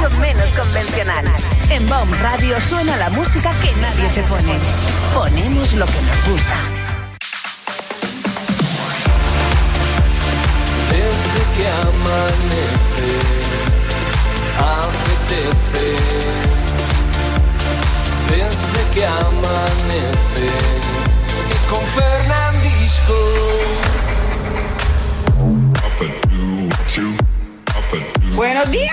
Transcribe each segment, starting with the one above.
mucho menos convencional. En BOM Radio suena la música que nadie te pone. Ponemos lo que nos gusta. Desde que amanece, apetece. Desde que amanece, y con Fernandisco. ¡Buenos días!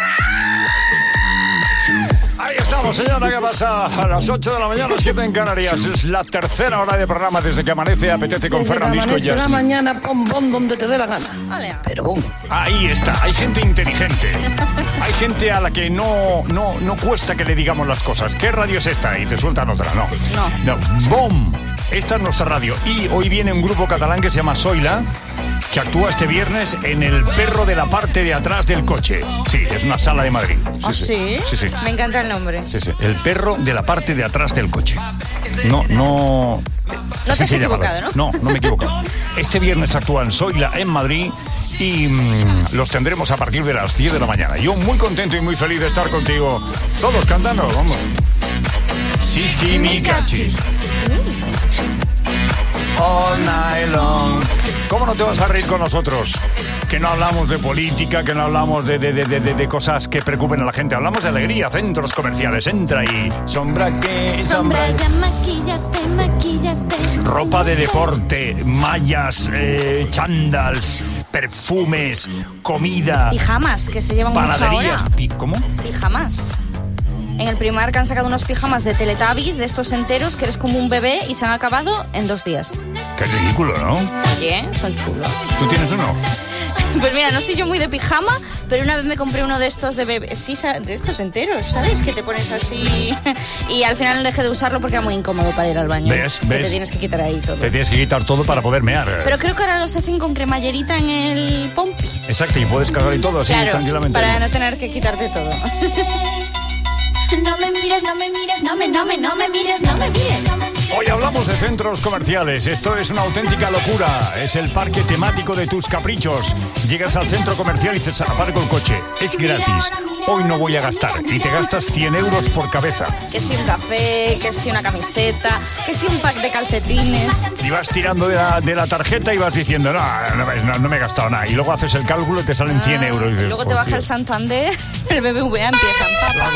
Ahí estamos, señora, ¿qué pasa? A las 8 de la mañana, 7 en Canarias. Es la tercera hora de programa desde que amanece, apetece con Fernandisco y Desde la mañana, pon donde te dé la gana. Vale. Pero boom. Ahí está, hay gente inteligente. Hay gente a la que no cuesta que le digamos las cosas. ¿Qué radio es esta? Y te sueltan otra, no. BOM, esta es nuestra radio. Y hoy viene un grupo catalán que se llama Zoila, que actúa este viernes en El perro de la parte de atrás del coche. Sí, es una sala de Madrid. Sí. Me encanta el nombre. Sí, El perro de la parte de atrás del coche. No te has equivocado, ¿no? No me he equivocado. Este viernes actúan Zoila en Madrid y los tendremos a partir de las 10 de la mañana. Yo muy contento y muy feliz de estar contigo. Todos cantando, vamos. Siski mi cachis. All night long. ¿Cómo no te vas a reír con nosotros? Que no hablamos de política, que no hablamos de cosas que preocupen a la gente. Hablamos de alegría, centros comerciales. Entra ahí. Sombra ya, maquíllate. Ropa de deporte, mallas, chándals, perfumes, comida. Pijamas, que se llevan mucho panaderías. ahora. ¿Cómo? Pijamas. En el Primark han sacado unos pijamas de Teletubbies, de estos enteros, que eres como un bebé, y se han acabado en 2 días. Qué ridículo, ¿no? Oye, son chulos. ¿Tú tienes uno? Pues mira, no soy yo muy de pijama, pero una vez me compré uno de estos de bebé, sí, de estos enteros, ¿sabes? Que te pones así y al final dejé de usarlo porque era muy incómodo para ir al baño. ¿Ves? Que te tienes que quitar ahí todo. Te tienes que quitar todo para poder mear. Pero creo que ahora los hacen con cremallerita en el pompis. Exacto, y puedes cargar y todo así, claro, tranquilamente. Para no tener que quitarte todo. No me mires, no me mires, no me mires, no me mires. Hoy hablamos de centros comerciales. Esto es una auténtica locura. Es el parque temático de tus caprichos. Llegas al centro comercial y dices, aparco el coche. Es gratis. Hoy no voy a gastar. Y te gastas 100 euros por cabeza. Que si un café, que si una camiseta, que si un pack de calcetines. Y vas tirando de la tarjeta y vas diciendo, no me he gastado nada. Y luego haces el cálculo y te salen 100 euros. Y dices, luego te baja el Santander, el BBVA empieza.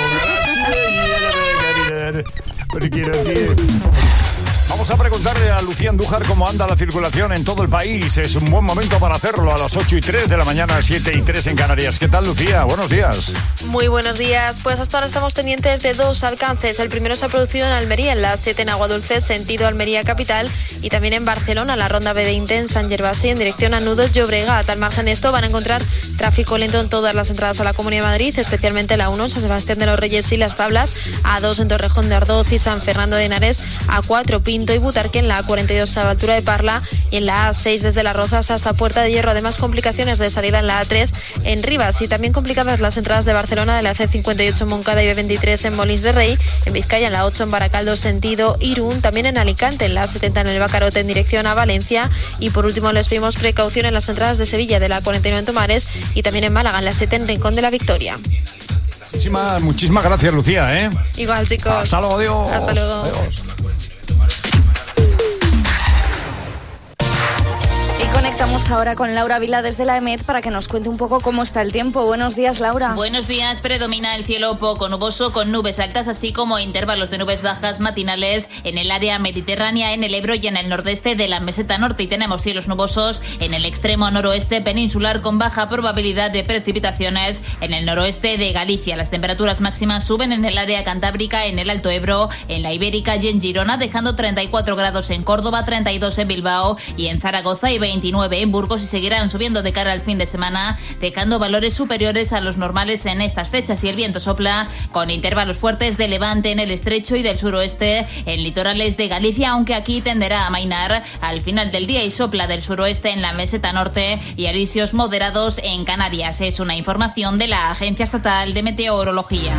Vamos a preguntarle a Lucía Andújar cómo anda la circulación en todo el país. Es un buen momento para hacerlo a las 8:03 de la mañana, 7:03 en Canarias. ¿Qué tal, Lucía? Buenos días. Muy buenos días. Pues hasta ahora estamos pendientes de 2 alcances. El primero se ha producido en Almería, en la 7 en Aguadulce, sentido Almería capital, y también en Barcelona, la ronda B20 en San Gervasi, en dirección a Nudos Llobregat. Al margen de esto van a encontrar tráfico lento en todas las entradas a la Comunidad de Madrid, especialmente la 1 en San Sebastián de los Reyes y Las Tablas, A2 en Torrejón de Ardoz y San Fernando de Henares, A4 Pinto y Butarque, en la A42 a la altura de Parla, y en la A6 desde Las Rozas hasta Puerta de Hierro. Además, complicaciones de salida en la A3 en Rivas, y también complicadas las entradas de Barcelona, de la C58 en Moncada y B23 en Molins de Rey, en Vizcaya en la 8 en Baracaldo sentido Irún, también en Alicante en la 70 en el Bacarote en dirección a Valencia, y por último les pedimos precaución en las entradas de Sevilla, de la 49 en Tomares, y también en Málaga en la 7 en Rincón de la Victoria. Muchísimas gracias, Lucía, Igual, chicos. Hasta luego, adiós. Hasta luego. Adiós. Conectamos ahora con Laura Vila desde la EMET para que nos cuente un poco cómo está el tiempo. Buenos días, Laura. Buenos días. Predomina el cielo poco nuboso con nubes altas, así como intervalos de nubes bajas matinales en el área mediterránea, en el Ebro y en el nordeste de la meseta norte. Y tenemos cielos nubosos en el extremo noroeste peninsular con baja probabilidad de precipitaciones en el noroeste de Galicia. Las temperaturas máximas suben en el área cantábrica, en el Alto Ebro, en la Ibérica y en Girona, dejando 34 grados en Córdoba, 32 en Bilbao y en Zaragoza y 29 en Burgos, y seguirán subiendo de cara al fin de semana, dejando valores superiores a los normales en estas fechas. Y el viento sopla con intervalos fuertes de levante en el estrecho y del suroeste en litorales de Galicia, aunque aquí tenderá a amainar al final del día, y sopla del suroeste en la meseta norte y alisios moderados en Canarias. Es una información de la Agencia Estatal de Meteorología.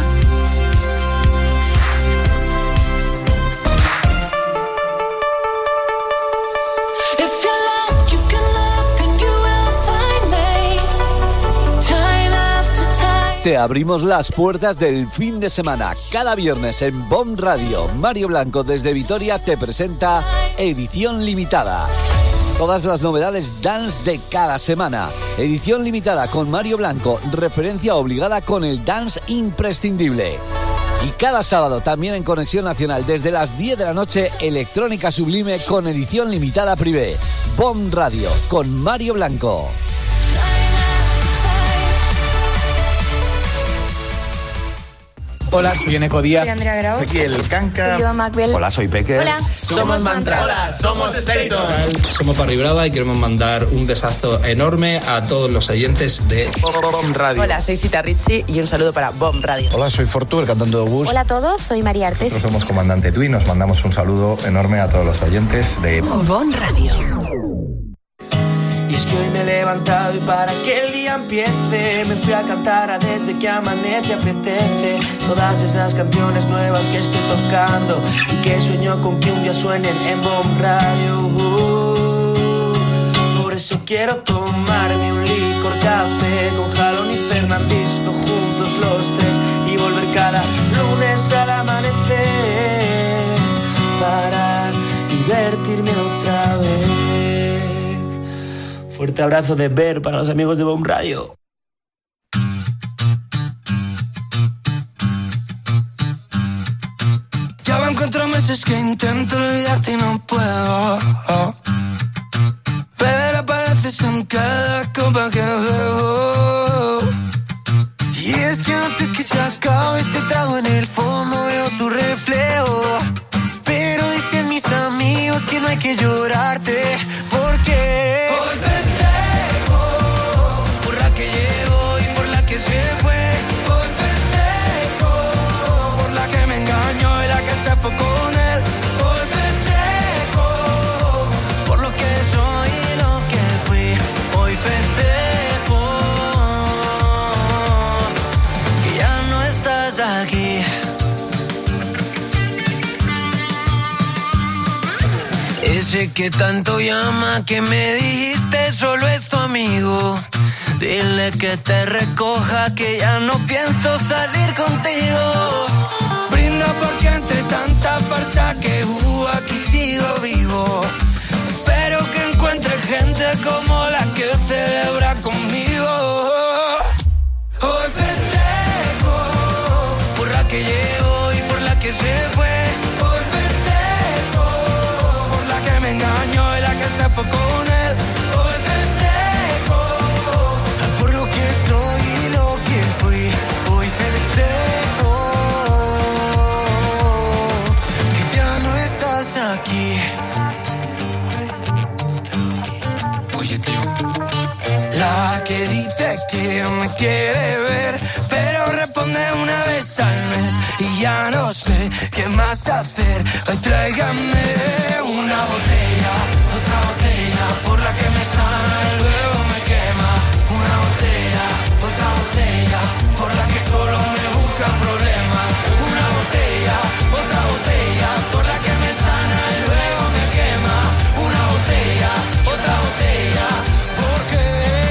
Te abrimos las puertas del fin de semana. Cada viernes en BOM Radio, Mario Blanco desde Vitoria te presenta Edición Limitada. Todas las novedades dance de cada semana. Edición Limitada con Mario Blanco, referencia obligada con el dance imprescindible. Y cada sábado también en Conexión Nacional desde las 10 de la noche, Electrónica Sublime con Edición Limitada Privé. BOM Radio con Mario Blanco. Hola, soy Eneco Díaz. Soy Andrea Grau. Aquí el Canca. Soy Iván Macbel. Hola, soy Peque. Hola. Somos Mantra. Hola, somos Staton. Somos Parry Brava y queremos mandar un besazo enorme a todos los oyentes de BOM Radio. Hola, soy Sita Ritchie y un saludo para BOM Radio. Hola, soy Fortu, el cantante de Obús. Hola a todos, soy María Artes. Nosotros somos Comandante Tui, nos mandamos un saludo enorme a todos los oyentes de BOM Radio. Y es que hoy me he levantado y para que el día empiece me fui a cantar a Desde que amanece apetece. Todas esas canciones nuevas que estoy tocando y que sueño con que un día suenen en BOM Radio. Por eso quiero tomarme un licor café con Jalón y Fernandisco juntos los tres y volver cada lunes al amanecer para divertirme otra vez. Fuerte abrazo de Ver para los amigos de BOM Radio. Ya van 4 meses que intento olvidarte y no puedo. Pero apareces en cada copa que bebo. Y es que antes que se acabe este trago en el fondo veo tu reflejo. Pero dicen mis amigos que no hay que llorarte porque hoy festejo por la que llegó y por la que se fue. Hoy festejo por la que me engañó y la que se fue con él. Hoy festejo por lo que soy y lo que fui. Hoy festejo que ya no estás aquí. Ese que tanto llama, que me dijiste solo es tu amigo. Dile que te recoja, que ya no pienso salir contigo. Brinda porque entre tanta farsa que hubo aquí sigo vivo. Espero que encuentre gente como la que celebra conmigo. Hoy festejo por la que llegó y por la que se fue. Engañó y la que se fue con él. Hoy festejo por lo que soy y lo que fui. Hoy festejo que ya no estás aquí. Oye, tío. La que dice que me quiere ver, pero responde una vez al mes y ya no sé qué más hacer. Hoy tráigame una botella, otra botella, por la que me sana y luego me quema. Una botella, otra botella, por la que solo me busca problemas. Una botella, otra botella, por la que me sana y luego me quema. Una botella, otra botella, porque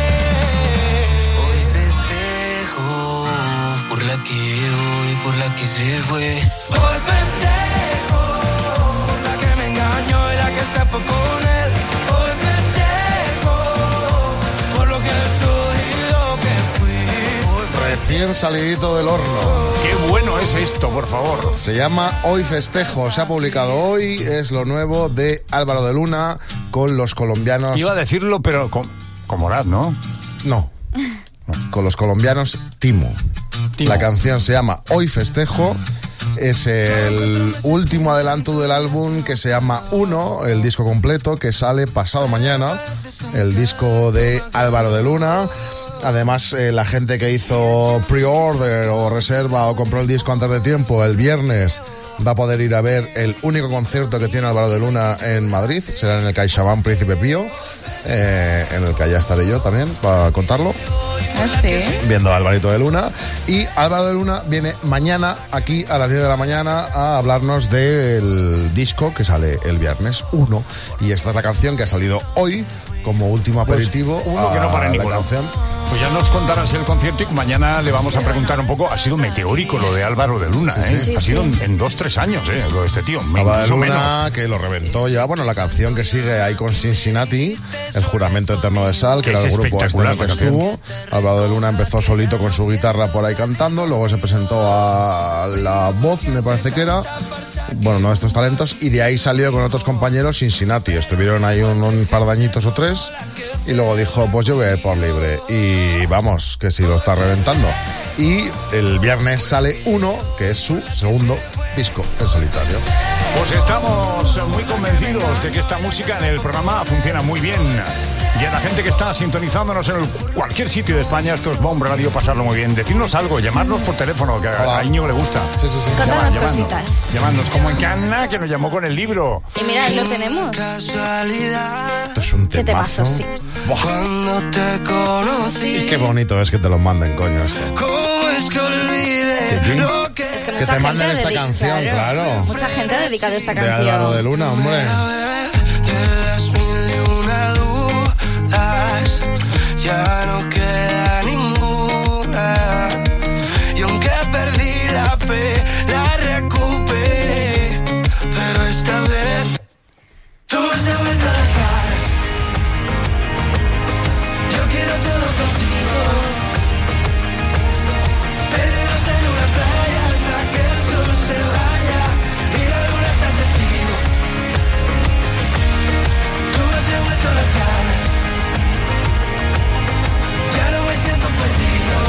hoy festejo por la que llegó y por la que se fue. Hoy festejo por la que me engañó y la que se fue con él. Hoy festejo por lo que soy y lo que fui. Recién salidito del horno. Qué bueno es esto, por favor. Se llama Hoy Festejo. Se ha publicado hoy. Es lo nuevo de Álvaro de Luna con los colombianos. Iba a decirlo, pero con Morat, ¿no? No. Con los colombianos Timo. La canción se llama Hoy Festejo. Es el último adelanto del álbum que se llama Uno, el disco completo que sale pasado mañana. El disco de Álvaro de Luna. Además, la gente que hizo pre-order o reserva o compró el disco antes de tiempo, el viernes va a poder ir a ver el único concierto que tiene Álvaro de Luna en Madrid. Será en el CaixaBank Príncipe Pío, en el que allá estaré yo también para contarlo. ¿Sí? Viendo a Alvarito de Luna. Y Álvaro de Luna viene mañana aquí a las 10 de la mañana a hablarnos del disco que sale el viernes 1. Y esta es la canción que ha salido hoy como último aperitivo uno que no para la ninguno. canción. Pues ya nos contarás el concierto y mañana le vamos a preguntar un poco. Ha sido meteórico lo de Álvaro de Luna, ¿eh? Sí, ha sido sí. en 2-3 años, lo de este tío. Álvaro de Más o Luna, menos. que lo reventó ya. Bueno, la canción que sigue ahí con Cincinnati, El Juramento Eterno de Sal, que Es era el grupo espectacular que la canción. estuvo. Álvaro de Luna empezó solito con su guitarra por ahí cantando, luego se presentó a La Voz, me parece que era. Bueno, uno de estos talentos, y de ahí salió con otros compañeros Cincinnati. Estuvieron ahí un par de añitos o 3, y luego dijo, pues yo voy a ir por libre. Y vamos, que sí lo está reventando. Y el viernes sale Uno, que es su segundo disco en solitario. Pues estamos muy convencidos de que esta música en el programa funciona muy bien. Y a la gente que está sintonizándonos en cualquier sitio de España, esto es Bomb Radio, pasarlo muy bien. Decirnos algo, llamarnos por teléfono, que a Íñigo le gusta. Sí. Contanos cositas. Llamadnos, como en Canna, que nos llamó con el libro. Y mira, ahí lo tenemos. Esto es un ¿Qué te temazo. pasó? Sí. Cuando te conocí. Y qué bonito es que te lo manden, coño, esto. ¿Cómo es que olvidé lo que... Es que Que mucha te manden gente esta canción, claro. Mucha gente ha dedicado esta De Álvaro de canción. Luna, hombre. De las mil y una dudas, ya no queda ninguna. Y aunque perdí la fe, la recuperé. Pero esta vez tú me has devuelto las ganas. Yo quiero todo contigo. Perdidos en una playa hasta que el sol se vaya y la luna sea testigo. Tú me has devuelto las ganas. Ya no me siento perdido.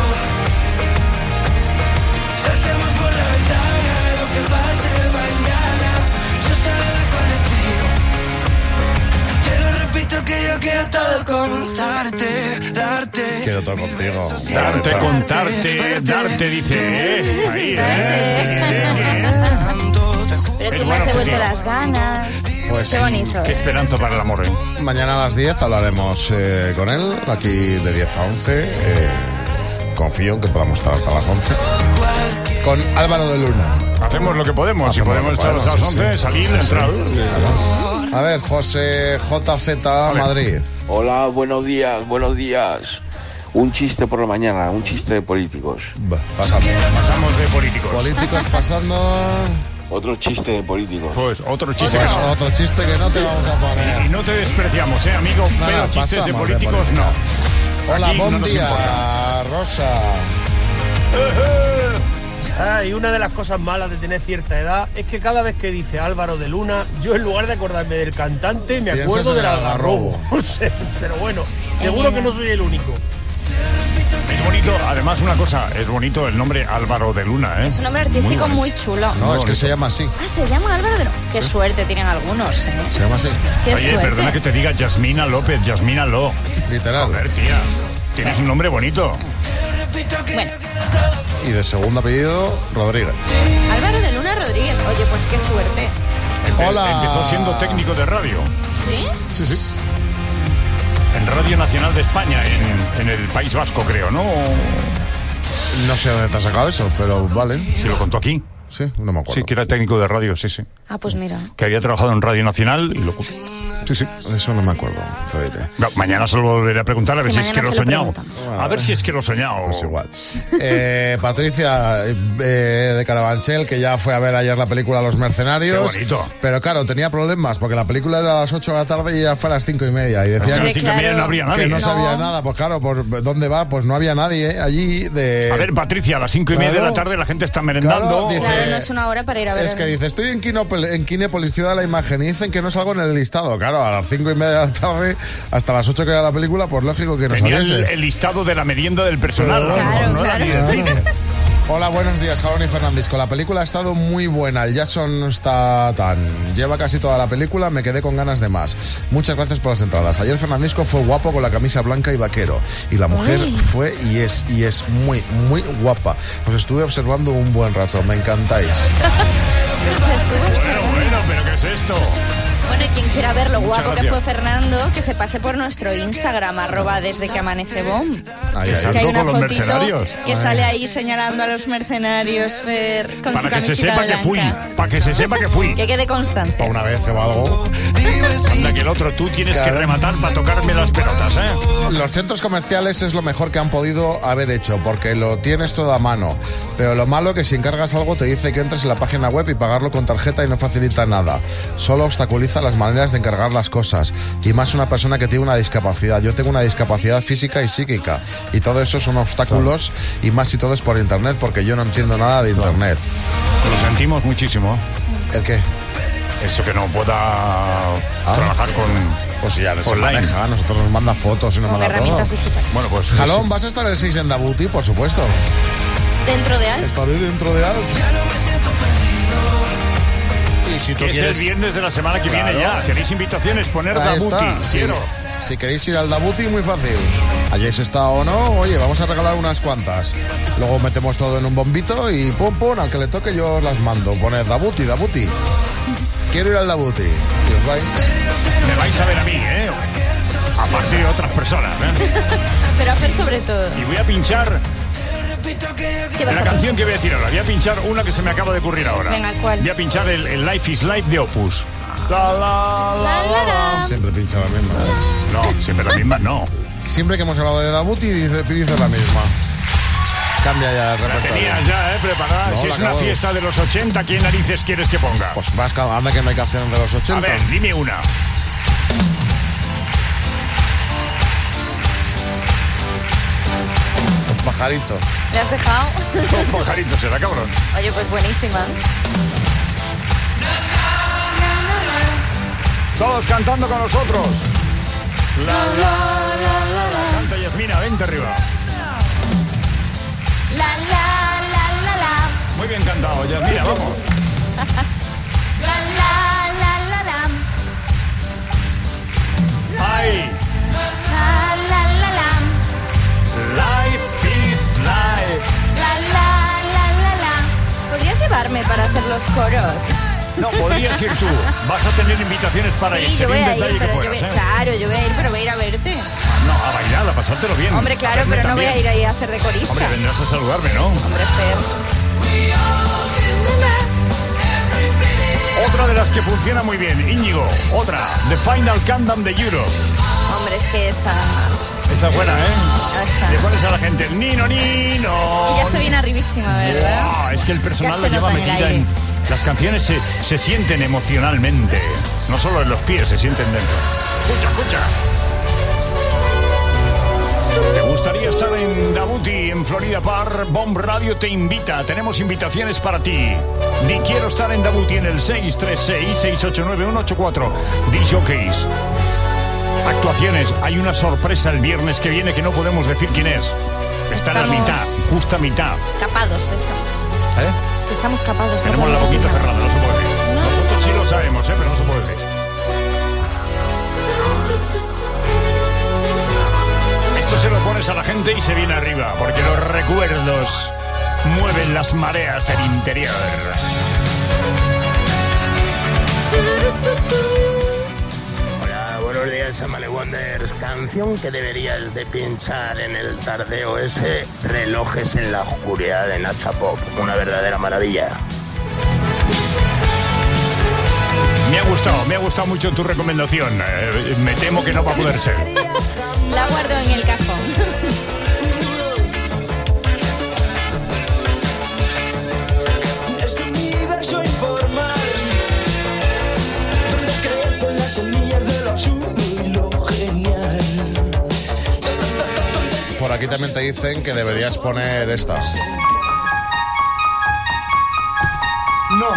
Saltemos por la ventana, lo que pase mañana, yo se lo dejo al destino. Te lo repito que yo quiero todo contarte, darte. Quiero todo contigo. Darte, contarte, darte, dice, ahí, Pero tú Es me has bueno, devuelto tío. las ganas. Pues Qué bonito. Qué esperanza para el amor, Mañana a las 10 hablaremos con él, aquí de 10 a 11. Confío en que podamos estar hasta las 11. Con Álvaro de Luna. Hacemos lo que podemos. Si Hacemos podemos lo que estar hasta las podemos, 11, sí. salir, Sí, sí. entrar. Claro. A ver, José JZ Madrid. Hola, buenos días, buenos días. Un chiste por la mañana, un chiste de políticos. Pasamos de políticos. Políticos pasando. Otro chiste de políticos. Pues otro chiste. Pues otro chiste que no te vamos a poner. Y no te despreciamos, amigo. No, Pero no, chistes de pasamos políticos, de no. Hola, Aquí no buen nos día, importa. Rosa. Y una de las cosas malas de tener cierta edad es que cada vez que dice Álvaro de Luna, yo en lugar de acordarme del cantante, me Piensas acuerdo en del el algarrobo. algarrobo. No sé, pero bueno, seguro que no soy el único. Es bonito, además una cosa, es bonito el nombre Álvaro de Luna, ¿eh? Es un nombre artístico muy chulo. No, es que se llama así. Ah, se llama Álvaro de Luna. Qué suerte tienen algunos, ¿eh? Se llama así. Qué Oye, suerte. perdona que te diga Yasmina López, Yasmina Lo. Literal. Joder, tía, tienes un nombre bonito. Bueno, Y de segundo apellido, Rodríguez. Álvaro de Luna Rodríguez. Oye, pues qué suerte. Hola. Empezó siendo técnico de radio. ¿Sí? Sí, sí. En Radio Nacional de España, en el País Vasco, creo, ¿no? No sé dónde te has sacado eso, pero vale. Se lo contó aquí. Sí, no me acuerdo. Sí, que era técnico de radio, sí, sí. Ah, pues mira. Que había trabajado en Radio Nacional y lo... Sí, sí. Eso no me acuerdo, te diré. No, mañana se lo volveré a preguntar a ver si es que lo he soñado. preguntamos. A ver si es que lo he soñado. Pues igual. Patricia de Carabanchel, que ya fue a ver ayer la película Los Mercenarios. Qué bonito. Pero claro, tenía problemas porque la película era a las 8 de la tarde y ya fue a las 5:30. Y decía Es que a las 5:30 no habría nadie. que no ¿eh? sabía nada. Pues claro, ¿por dónde va? Pues no había nadie allí de... A ver, Patricia, a las 5:30 de la tarde la gente está merendando. Claro, dice- Claro, no es una hora para ir a ver. Es que dice, estoy en Kinépolis, Ciudad de la Imagen, y dicen que no salgo en el listado. Claro, a las 5:30 de la tarde, hasta las 8 que era la película, pues lógico que no Tenía saliese. el listado de la merienda del personal. Claro, a lo mejor no era claro. ni del cine. Hola, buenos días, Jalón y Fernandisco. La película ha estado muy buena. El Jason no está tan... Lleva casi toda la película, me quedé con ganas de más. Muchas gracias por las entradas. Ayer Fernandisco fue guapo con la camisa blanca y vaquero. Y la mujer Uy. fue y es muy, muy guapa. Os estuve observando un buen rato. Me encantáis. Bueno, pero ¿qué es esto? Bueno, y quien quiera ver lo Muchas guapo que gracias. fue Fernando, que se pase por nuestro Instagram, desde que amanece Bom. Ahí, Que hay una con los fotito mercenarios. que sale ahí señalando a los mercenarios, Fer, con su Para que se camiseta sepa que blanca. fui. Para que se sepa que fui. Que quede constancia. Una vez o algo. Anda que el otro, tú tienes que Claro. rematar para tocarme las pelotas, ¿eh? Los centros comerciales es lo mejor que han podido haber hecho, porque lo tienes todo a mano. Pero lo malo que si encargas algo te dice que entres en la página web y pagarlo con tarjeta y no facilita nada. Solo obstaculiza las maneras de encargar las cosas. Y más una persona que tiene una discapacidad. Yo tengo una discapacidad física y psíquica. Y todo eso son obstáculos, y más si todo es por internet, porque yo no entiendo nada de internet. Lo sentimos muchísimo. ¿El qué? Eso que no pueda trabajar con... Pues ya se online. maneja, nosotros nos manda fotos y nos Con manda todo. herramientas digitales. Bueno, pues... Jalón, ¿vas a estar el 6 en Dabuti? Por supuesto. Dentro de algo. Estaré dentro de algo. Y si tú Que es quieres... el viernes de la semana que viene Claro. ya. ¿Queréis invitaciones? Poner Ahí Dabuti. está. Sí. Quiero. Si queréis ir al Dabuti, muy fácil. ¿Hayáis estado o no? Oye, vamos a regalar unas cuantas. Luego metemos todo en un bombito y pum, pum, al que le toque yo os las mando. Poned Dabuti, Dabuti. Quiero ir al Dabuti. Y os vais. Me vais a ver a mí, ¿eh? Aparte de otras personas, ¿eh? Pero a Fer sobre todo. Y voy a pinchar ¿Qué vas la a canción que voy a decir ahora. Voy a pinchar una que se me acaba de ocurrir ahora. Venga, ¿cuál? Voy a pinchar el Life is Life de Opus. La, la, la, la, la. Siempre pincha la misma. No, siempre la misma, no. Siempre que hemos hablado de Dabuti, dice la misma. Cambia ya el La repertorio. tenías ya, preparada. No, Si la es una acabo. fiesta de los 80, ¿qué narices quieres que ponga? Pues vas, anda que no hay canciones de los 80. A ver, dime una. Los pajaritos. ¿Le has dejado? Un pajarito será, cabrón. Oye, pues buenísima. Todos cantando con nosotros. La, la, la, la, la. Canta Yasmina, vente arriba. La, la, la, la, la. Muy bien cantado, Yasmina, vamos. La, la, la, la, la. ¡Ay! La, la, la, la. Life is life. La, la, la, la, la. ¿Podrías llevarme para hacer los coros? No, podrías ir tú. Vas a tener invitaciones para ir. Sí, yo voy Sería a un ir, detalle que pero fueras, ¿eh? claro, yo voy a ir, pero voy a ir a verte. No, a bailar, a pasártelo bien. Hombre, claro, A verme pero no voy también. a ir ahí a hacer de corista. Hombre, vendrás a saludarme, ¿no? Hombre, Fer. Otra de las que funciona muy bien, Íñigo. Otra, The Final Countdown de Europe. Hombre, es que esa... Esa es buena, ¿eh? Esa. Le pones a la gente el nino, nino. Y ya se viene arribísima, ¿verdad? Wow, es que el Ya personal se la lleva nota en el metida aire. en... Las canciones se sienten emocionalmente. No solo en los pies, se sienten dentro. Escucha, escucha. ¿Te gustaría estar en Dabuti, en Florida Park? Bomb Radio te invita. Tenemos invitaciones para ti. Di quiero estar en Dabuti en el 636-689-184. DJs. Actuaciones. Hay una sorpresa el viernes que viene que no podemos decir quién es. Está en la Estamos- mitad, justa mitad. Capados estamos. ¿Eh? Estamos capados. Tenemos no la podemos boquita decir nada. cerrada, no se puede decir. Nosotros sí lo sabemos, pero no se puede decir. Esto se lo pones a la gente y se viene arriba, porque los recuerdos mueven las mareas del interior. Hola, buenos días, Amale Wonders. Canción que deberías de pinchar en el tardeo ese, Relojes en la oscuridad de Nacha Pop. Una verdadera maravilla. Me ha gustado mucho tu recomendación. Me temo que no va a poder ser. La guardo en el cajón. Este universo informal, donde crecen las semillas de lo absurdo y lo genial. Por aquí también te dicen que deberías poner esta. No.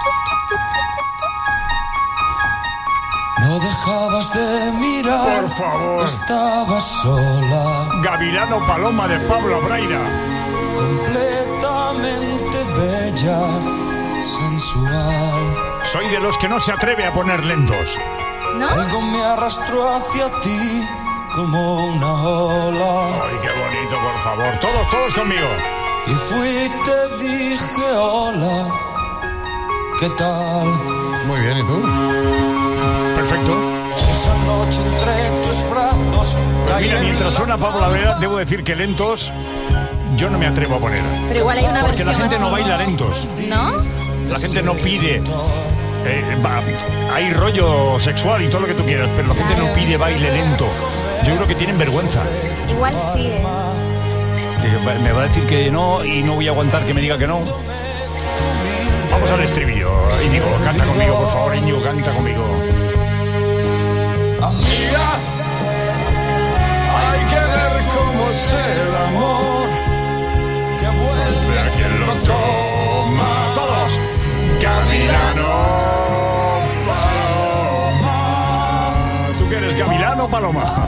No dejabas de mirar, Por favor. estabas sola, Gavilano Paloma de Pablo Abraira. completamente bella, sensual. Soy de los que no se atreve a poner lentos. Algo me arrastró hacia ti como una ola. Ay, qué bonito, por favor. Todos conmigo. Y fui y te dije hola, ¿qué tal? Muy bien, ¿y tú? perfecto. Esa noche entre tus brazos. Pues mira, mientras suena Pablo Lavera, debo decir que lentos yo no me atrevo a poner. Pero igual hay una versión porque la gente así, no baila lentos. ¿No? La gente no pide. Hay rollo sexual y todo lo que tú quieras, pero la gente no pide baile lento. Yo creo que tienen vergüenza. Igual sí, Me va a decir que no y no voy a aguantar que me diga que no. Vamos al estribillo. Íñigo, canta conmigo, por favor. Íñigo, canta conmigo. Amiga, hay que ver cómo es el amor que vuelve a quien lo toma. Todos. Gavilano Paloma. ¿Tú qué eres, Gavilano Paloma?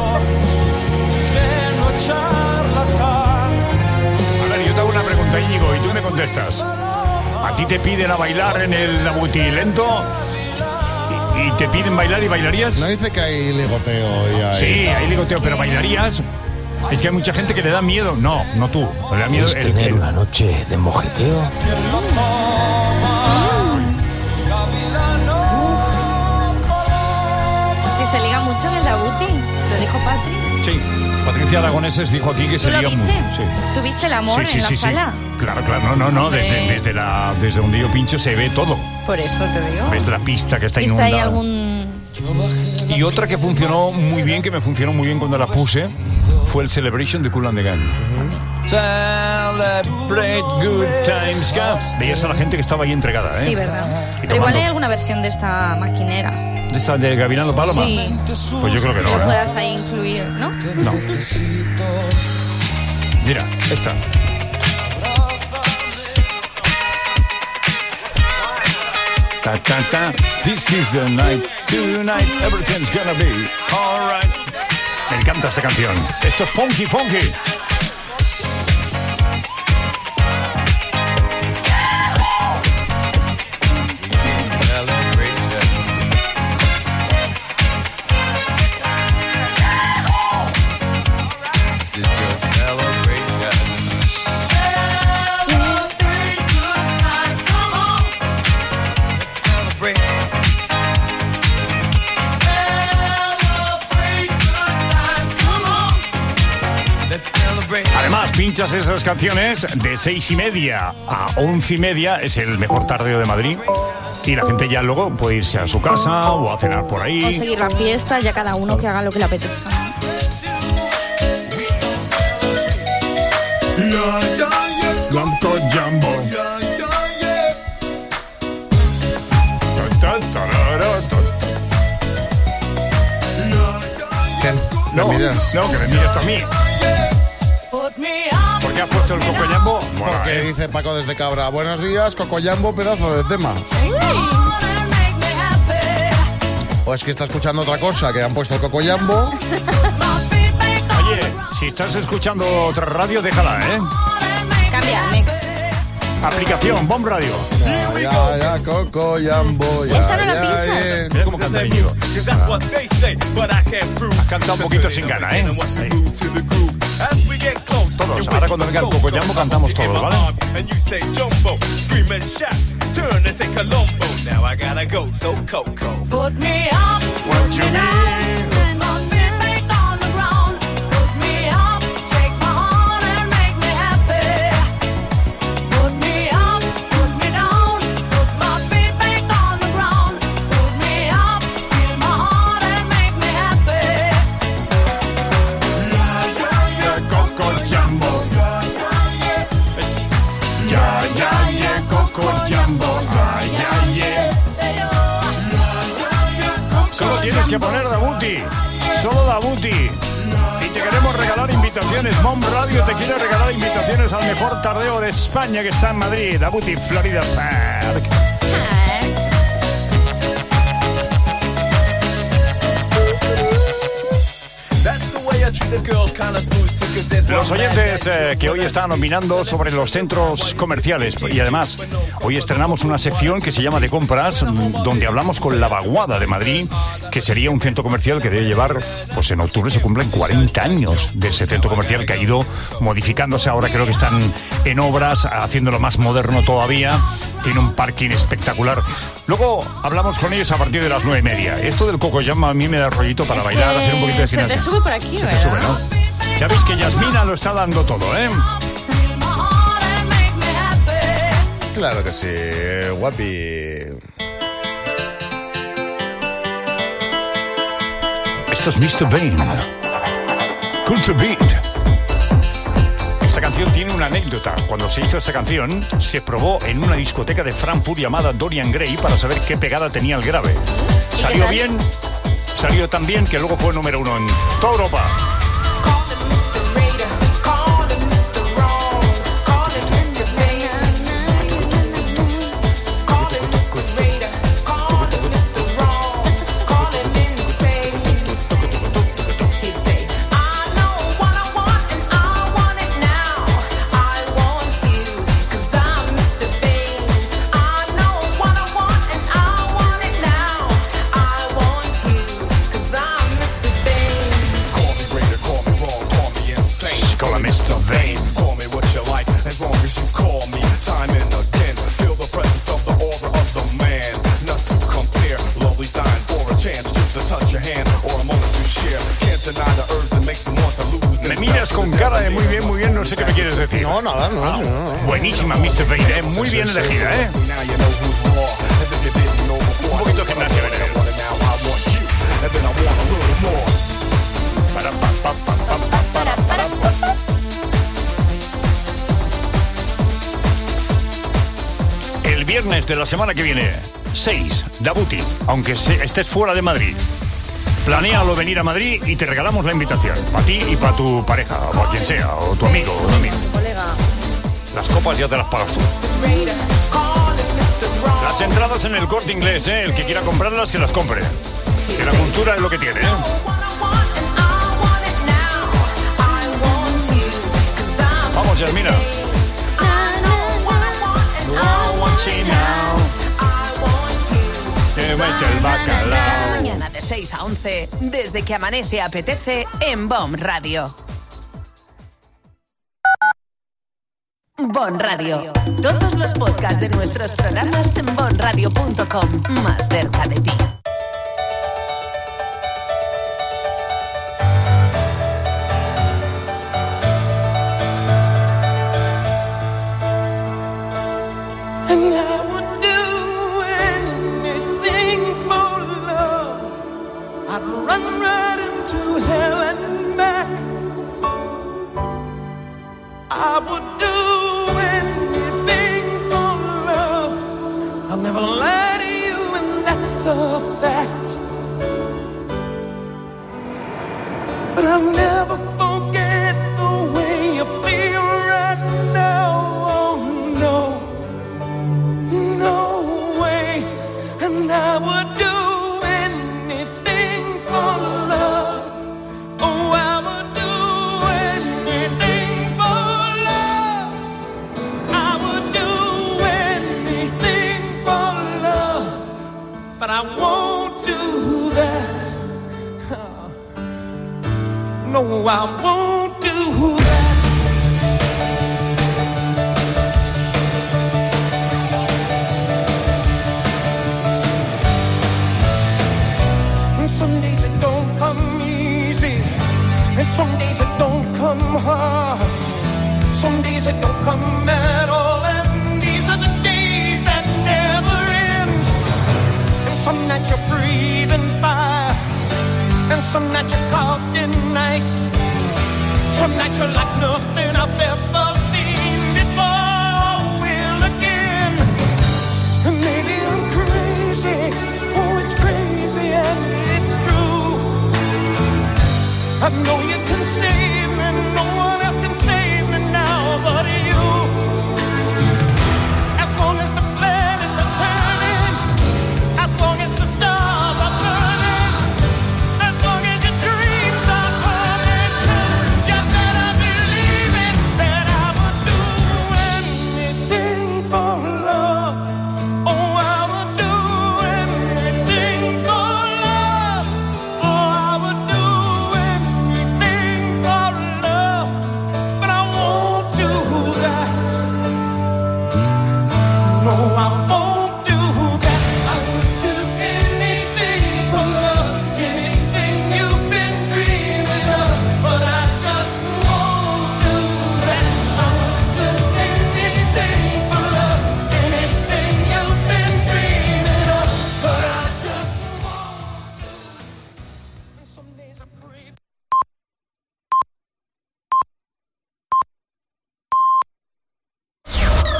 A ver, yo te hago una pregunta, Íñigo, y tú me contestas. ¿A ti te piden a bailar en el Dabuti lento? ¿Y te piden bailar y bailarías? No dice que hay ligoteo. Sí, hay ligoteo, pero ¿bailarías? Es que hay mucha gente que le da miedo. No, no tú. Le da miedo tener una noche de mojeteo. Sí, se liga mucho en el Dabuti. Lo dijo Patri. Sí. Patricia Aragoneses dijo aquí que se liga mucho. Sí. ¿Tú viste el amor en la sala? Claro, no. Desde donde yo pincho se ve todo. Por eso te digo. Ves la pista que está inundada. ¿Viste ahí algún...? Y otra que funcionó muy bien, que me funcionó muy bien cuando la puse, fue el Celebration de Kool and the Gang. Celebrate good times. Veías a la gente que estaba ahí entregada, ¿eh? Sí, verdad. Pero igual hay alguna versión de esta maquinera. ¿De esta de Gavilano Paloma? Sí. Pues yo creo que no. Que lo puedas ahí incluir, ¿no? No. Mira, esta. Ta, ta, ta. This is the night. Tonight everything's gonna be alright. Me encanta esta canción. Esto es funky, funky. Además, pinchas esas canciones de 6:30 a 11:30, es el mejor tardeo de Madrid. Y la gente ya luego puede irse a su casa o a cenar por ahí. O seguir la fiesta, ya cada uno que haga lo que le apetezca. Blanco Jumbo. ¿Qué? No, que me mires tú a mí. ¿Por qué has puesto el Cocoyambo? Porque dice Paco desde Cabra, buenos días, Cocoyambo, pedazo de tema. O es que está escuchando otra cosa, que han puesto el Cocoyambo. Oye, si estás escuchando otra radio, déjala, ¿eh? Cambia, next. Aplicación, Bomb Radio. Ya, Cocoyambo, ya. Esta no la pinchas. Mira cómo canta Íñigo. Has cantado un poquito sin gana, ¿eh? Sí. Todos, ahora cuando venga el Cocoyambo cantamos todos, ¿vale? Que poner Dabuti, solo Dabuti. Y te queremos regalar invitaciones. Bomb Radio te quiere regalar invitaciones al mejor tardeo de España, que está en Madrid, Dabuti, Florida Park. Los oyentes que hoy están opinando sobre los centros comerciales, y además hoy estrenamos una sección que se llama De Compras, donde hablamos con La Vaguada de Madrid, que sería un centro comercial que debe llevar, pues en octubre se cumplen 40 años de ese centro comercial, que ha ido modificándose. Ahora creo que están en obras, haciéndolo más moderno todavía. Tiene un parking espectacular. Luego hablamos con ellos a partir de las 9:30. Esto del Cocoyam a mí me da rollito para bailar, hacer un poquito de gimnasia. Se te sube por aquí, ¿verdad? Se te sube, ¿no? Ya veis que Yasmina lo está dando todo, ¿eh? Claro que sí, guapi. Esto es Mr. Vain. Culture Beat. Esta canción tiene una anécdota. Cuando se hizo esta canción, se probó en una discoteca de Frankfurt llamada Dorian Gray para saber qué pegada tenía el grave. Salió bien, salió tan bien que luego fue número 1 en toda Europa. Me miras con cara de muy bien, no sé qué me quieres decir. No, nada, no. Buenísima, Mr. Vain, muy bien elegida, ¿eh? Un poquito de gimnasia, veré. El viernes de la semana que viene, 6, Dabuti, aunque estés fuera de Madrid. Planéalo venir a Madrid y te regalamos la invitación. Para ti y para tu pareja, o para quien sea, o tu amigo, o un amigo. Las copas ya te las pagas tú. Las entradas en el Corte Inglés, ¿eh? El que quiera comprarlas, que las compre. Que la cultura es lo que tiene, ¿eh? Vamos, Yasmina. Te mete el bacalao. Mañana de 6 a 11, desde que amanece apetece en BOM Radio. BOM Radio. Todos los podcasts de nuestros programas en bomradio.com. Más cerca de ti. And I would do anything for love. I'd run right into hell and back. I would do anything for love. I'll never lie to you, and that's a fact. But I'll never forget the way you feel right now. Oh no. No way, and I would do anything for love. Oh, I would do anything for love. I would do anything for love, but I won't do that. No, I won't do that. Some days it don't come easy, and some days it don't come hard. Some days it don't come at all, and these are the days that never end. And some nights you're breathing fire, and some nights you're caught in ice. Some nights you're like nothing I've ever seen before or will again. And maybe I'm crazy, oh it's crazy and it's true. I know you can save me, no one else can save me now but you. As long as the planets are turning, as long as the stars are burning, as long as your dreams are coming true, you better believe it, that I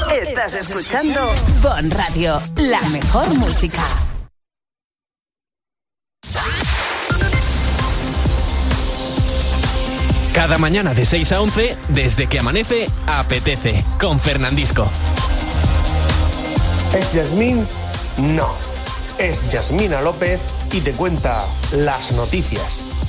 Estás escuchando Bon Radio, la mejor música. Cada mañana de 6 a 11, desde que amanece, apetece, con Fernandisco. ¿Es Yasmín? No. Es Yasmina López y te cuenta las noticias.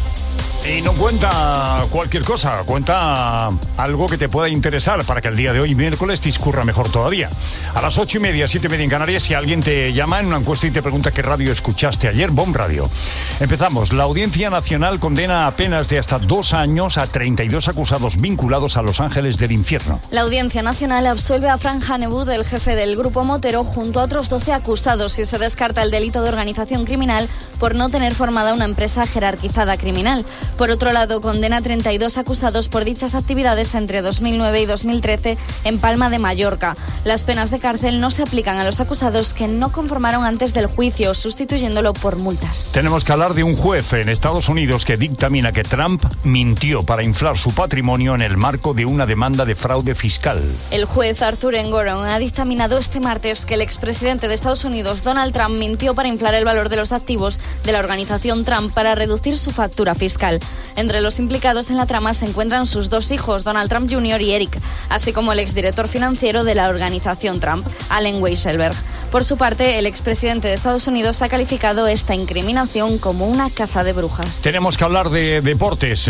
Y no cuenta cualquier cosa, cuenta algo que te pueda interesar para que el día de hoy, miércoles, discurra mejor todavía. A las 8:30, 7:30 en Canarias, si alguien te llama en una encuesta y te pregunta qué radio escuchaste ayer, Bon Radio. Empezamos. La Audiencia Nacional condena a penas de hasta 2 años a 32 acusados vinculados a Los Ángeles del Infierno. La Audiencia Nacional absuelve a Frank Hanebut, el jefe del Grupo Motero, junto a otros 12 acusados y se descarta el delito de organización criminal por no tener formada una empresa jerarquizada criminal. Por otro lado, condena a 32 acusados por dichas actividades entre 2009 y 2013 en Palma de Mallorca. Las penas de cárcel no se aplican a los acusados que no conformaron antes del juicio, sustituyéndolo por multas. Tenemos que hablar de un juez en Estados Unidos que dictamina que Trump mintió para inflar su patrimonio en el marco de una demanda de fraude fiscal. El juez Arthur Engoron ha dictaminado este martes que el expresidente de Estados Unidos, Donald Trump, mintió para inflar el valor de los activos de la organización Trump para reducir su factura fiscal. Entre los implicados en la trama se encuentran sus 2 hijos, Donald Trump Jr. y Eric, así como el exdirector financiero de la organización Trump, Allen Weisselberg. Por su parte, el expresidente de Estados Unidos ha calificado esta incriminación como una caza de brujas. Tenemos que hablar de deportes.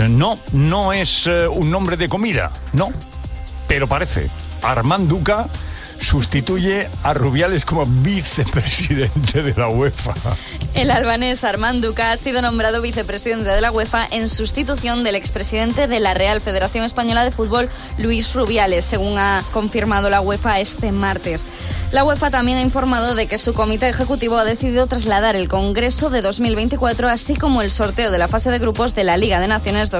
No es un nombre de comida, no, pero parece. Armand Duca sustituye a Rubiales como vicepresidente de la UEFA. El albanés Armand Duca ha sido nombrado vicepresidente de la UEFA en sustitución del expresidente de la Real Federación Española de Fútbol, Luis Rubiales, según ha confirmado la UEFA este martes. La UEFA también ha informado de que su comité ejecutivo ha decidido trasladar el Congreso de 2024, así como el sorteo de la fase de grupos de la Liga de Naciones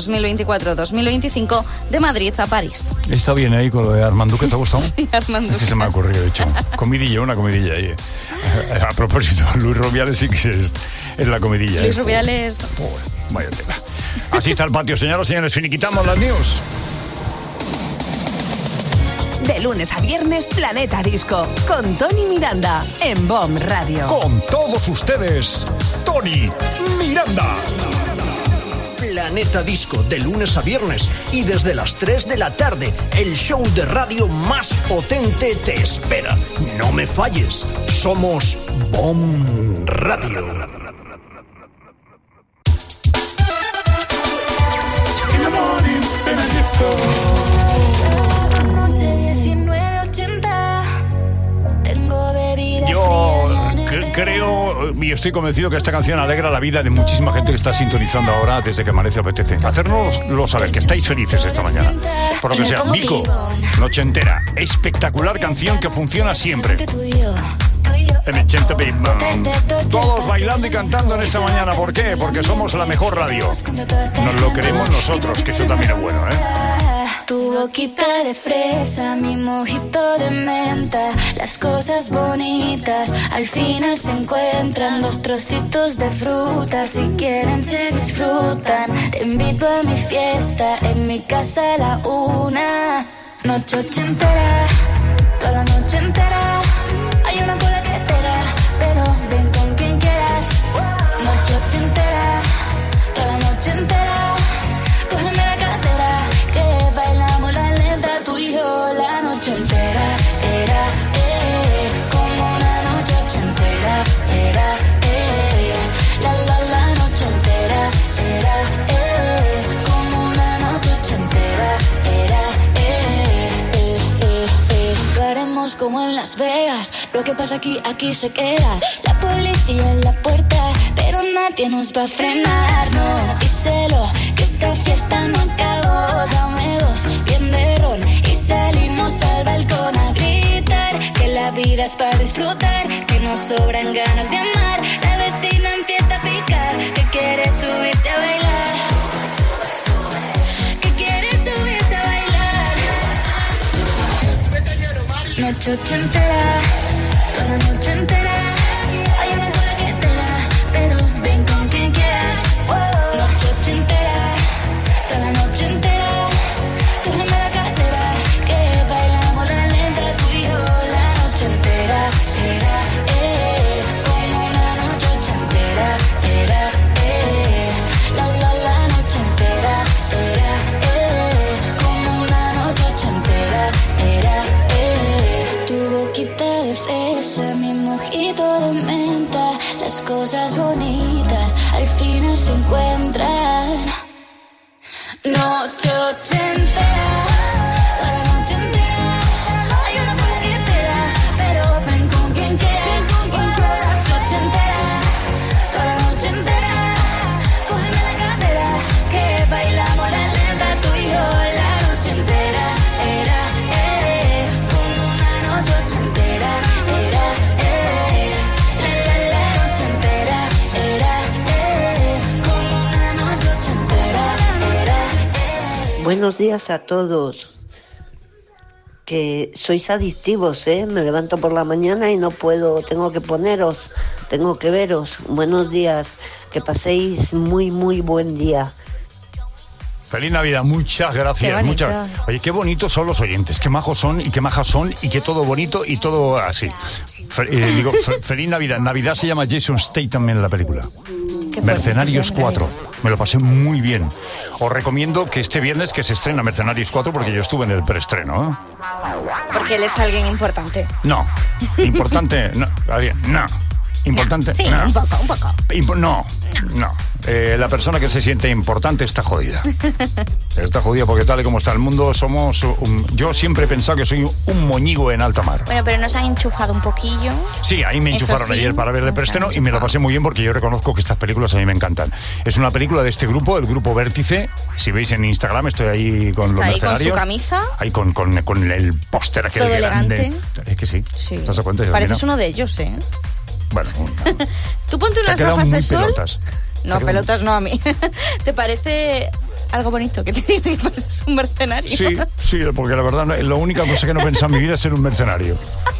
2024-2025 de Madrid a París. ¿Está bien ahí con lo de Armand Duque? ¿Te ha gustado? Sí, Armand Duque. Sí, se me ha ocurrido, de hecho. Una comidilla ahí. A propósito, Luis Rubiales sí que es la comidilla. Luis Rubiales. Vaya tela. Así está el patio, señoras y señores. Finiquitamos las news. De lunes a viernes, Planeta Disco, con Tony Miranda, en Bon Radio. Con todos ustedes, Tony Miranda. Planeta Disco, de lunes a viernes y desde las 3 de la tarde, el show de radio más potente te espera. No me falles, somos Bon Radio. In the morning, in a disco. Creo y estoy convencido que esta canción alegra la vida de muchísima gente que está sintonizando ahora desde que amanece apetece. Hacérnoslo saber, que estáis felices esta mañana. Por lo que sea, Vico, Noche Entera. Espectacular canción que funciona siempre. En el 80 todos bailando y cantando en esta mañana. ¿Por qué? Porque somos la mejor radio. Nos lo queremos nosotros, que eso también es bueno, ¿eh? Tu boquita de fresa, mi mojito de menta, las cosas bonitas al final se encuentran, los trocitos de fruta, si quieren se disfrutan. Te invito a mi fiesta, en mi casa a la 1, noche ochentera, toda la noche entera. Hay una cola que te da, pero ven con quien quieras. Noche ochentera, toda la noche entera. Cógeme la cartera, que bailamos la lenta, tú y yo la noche entera. Era, como una noche ochentera. Era, la noche entera. Era, como una noche ochentera. Era, lo haremos como en Las Vegas. Lo que pasa aquí se queda. La policía en la puerta, pero nadie nos va a frenar. No, díselo, que esta fiesta no acabó. Dame 2, bien de ron, y salimos al balcón a gritar. Que la vida es para disfrutar, que nos sobran ganas de amar. La vecina empieza a picar, que quiere subirse a bailar. Que quiere subirse a bailar. Noche ochentera, toda la noche entera. Hay una cola que te da, pero ven con quien quieras. Noche ochentera, toda la noche entera. Cógeme la cartera, que bailamos la lenta, tú y yo ese mi mojito de menta. Las cosas bonitas al final se encuentran. Noche ochentera, toda la noche entera. Hay una cola que espera, pero ven con quien quieras. Noche ochentera, toda la noche entera. Cógeme la cadera, que bailamos la lenta tú y yo. La noche entera era, como una noche ochentera. Era, la noche entera era, como una noche ochentera. Era, Buenos días a todos. Que sois adictivos, ¿eh? Me levanto por la mañana y no puedo, tengo que poneros, tengo que veros. Buenos días, que paséis muy, muy buen día. Feliz Navidad, muchas gracias. Oye, qué bonitos son los oyentes, qué majos son y qué majas son y qué todo bonito y todo así. Feliz Navidad. Navidad se llama Jason Statham en la película. Mercenarios 4. Me lo pasé muy bien. Os recomiendo que este viernes que se estrena Mercenarios 4 porque yo estuve en el preestreno. Porque él es alguien importante. No. Importante. No. No. Importante. Sí, no. un poco. No. La persona que se siente importante está jodida. Está jodida porque tal y como está el mundo somos... yo siempre he pensado que soy un moñigo en alta mar. Bueno, pero nos han enchufado un poquillo. Sí, ahí me enchufaron ayer para ver el preestreno y me lo pasé muy bien porque yo reconozco que estas películas a mí me encantan. Es una película de este grupo, el grupo Vértice. Si veis en Instagram, estoy ahí con los mercenarios. Ahí con su camisa. Ahí con el póster aquel todo grande. Elegante. Es que sí. ¿Te das cuenta? Pareces uno de ellos, ¿eh? Bueno. Tú ponte unas gafas de sol. Pelotas. No, pelotas no a mí. ¿Te parece algo bonito que te diga que pareces un mercenario? Sí, porque la verdad la única cosa que no he pensado en mi vida es ser un mercenario.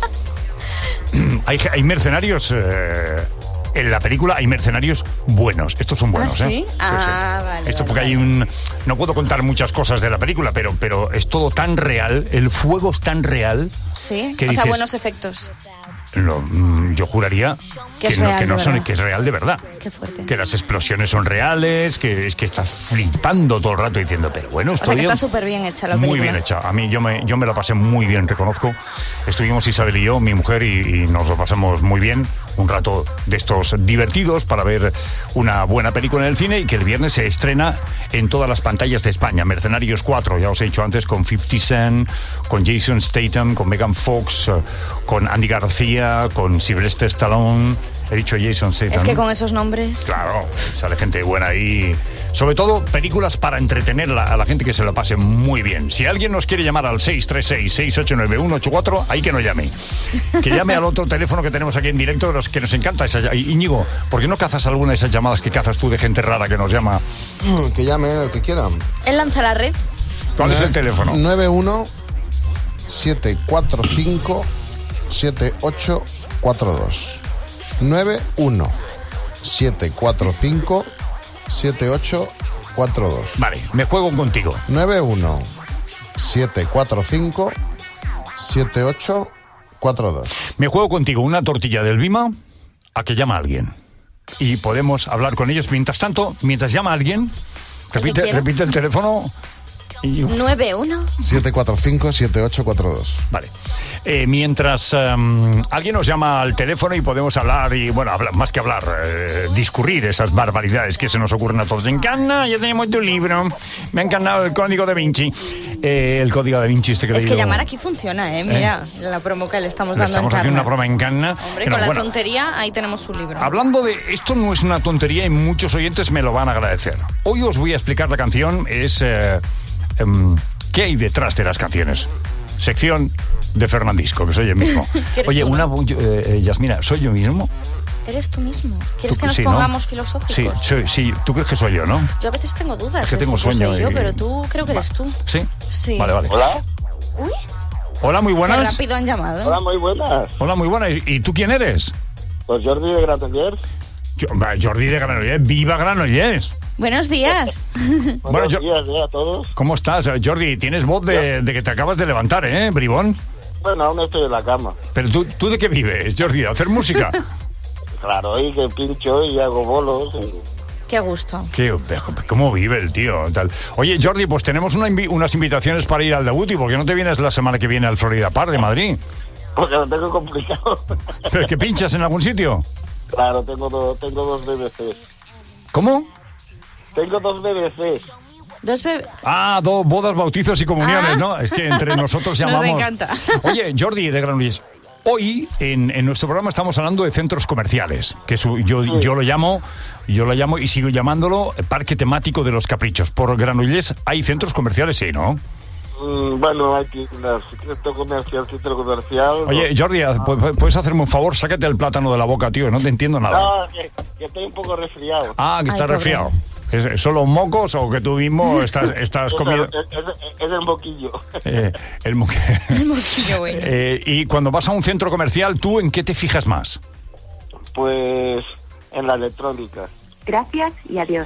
Hay mercenarios... en la película hay mercenarios buenos. Estos son buenos, ¿sí? Sí. Vale. Esto porque hay un... No puedo contar muchas cosas de la película, pero es todo tan real, el fuego es tan real... Sí, que dices, buenos efectos. No, yo juraría que es real de verdad. Qué fuerte. Que las explosiones son reales, que es que estás flipando todo el rato diciendo, pero bueno, o sea que está súper bien hecha la película. Muy bien hecha. A mí yo me la pasé muy bien, reconozco. Estuvimos Isabel y yo, mi mujer, y nos lo pasamos muy bien. Un rato de estos divertidos para ver una buena película en el cine y que el viernes se estrena en todas las pantallas de España. Mercenarios 4, ya os he dicho antes, con 50 Cent, con Jason Statham, con Megan Fox, con Andy García, con Sylvester Stallone. He dicho Jason Statham. Es que con esos nombres... Claro, sale gente buena ahí. Sobre todo, películas para entretener a la gente que se lo pase muy bien. Si alguien nos quiere llamar al 636-689-184, ahí que nos llame. Que llame al otro teléfono que tenemos aquí en directo, de los que nos encanta. Íñigo, ¿por qué no cazas alguna de esas llamadas que cazas tú de gente rara que nos llama? Que llame el que quiera. Él lanza la red. ¿Cuál es el teléfono? 91-745-7842. 91-745-7842. Vale, me juego contigo. 91-745-7842. Me juego contigo una tortilla del Bima a que llama a alguien. Y podemos hablar con ellos. Mientras tanto, mientras llama a alguien, repite el teléfono. 745-7842. Vale. Mientras alguien nos llama al teléfono y podemos hablar y, bueno, más que hablar, discurrir esas barbaridades que se nos ocurren a todos. Me encanta, ya tenemos tu libro. Me ha encantado el Código Da Vinci. El Código Da Vinci este que es que llamar aquí funciona, Mira, la promo que le estamos dando estamos haciendo una broma en Canna. Hombre, con la tontería, ahí tenemos su libro. Hablando de esto, no es una tontería y muchos oyentes me lo van a agradecer. Hoy os voy a explicar la canción, ¿qué hay detrás de las canciones? Sección de Fernandisco, que soy yo mismo. Oye, Yasmina, ¿soy yo mismo? Eres tú mismo. ¿Quieres que nos pongamos filosóficos? Sí. ¿Tú crees que soy yo, no? Yo a veces tengo dudas. Es que tengo sueño. Soy yo, pero tú creo que eres tú. ¿Sí? Sí. Vale. ¿Hola? Uy. Hola, muy buenas. Qué rápido han llamado. Hola, muy buenas. Hola, muy buenas. ¿Y tú quién eres? Pues Jordi de Granollers. Jordi de Granollers. ¡Viva Granollers! Buenos días. Buenos días a todos. ¿Cómo estás, Jordi? Tienes voz de que te acabas de levantar, bribón. Bueno, aún estoy en la cama. ¿Pero tú de qué vives, Jordi? ¿De hacer música? Claro, y que pincho y hago bolos. Qué gusto. ¿Cómo vive el tío? Tal. Oye, Jordi, pues tenemos unas invitaciones para ir al debut. ¿Y por qué no te vienes la semana que viene al Florida Park de Madrid? Porque lo tengo complicado. ¿Pero que pinchas en algún sitio? Claro, tengo dos BBCs. ¿Cómo? Tengo 2 BBCs. Bodas, bautizos y comuniones, ¿no? Es que entre nosotros llamamos... Nos encanta. Oye, Jordi de Granollers, hoy en nuestro programa estamos hablando de centros comerciales, que yo lo llamo y sigo llamándolo parque temático de los caprichos. Por Granollers hay centros comerciales, sí, ¿no? Bueno, hay tiendas, centro comercial. Oye, Jordi, ¿puedes hacerme un favor? Sácate el plátano de la boca, tío, no te entiendo nada. No, que estoy un poco resfriado. Que estás resfriado. ¿Es solo mocos o que tú mismo estás comiendo? Es el moquillo. El moquillo, bueno. Y cuando vas a un centro comercial, ¿tú en qué te fijas más? Pues en la electrónica. Gracias y adiós.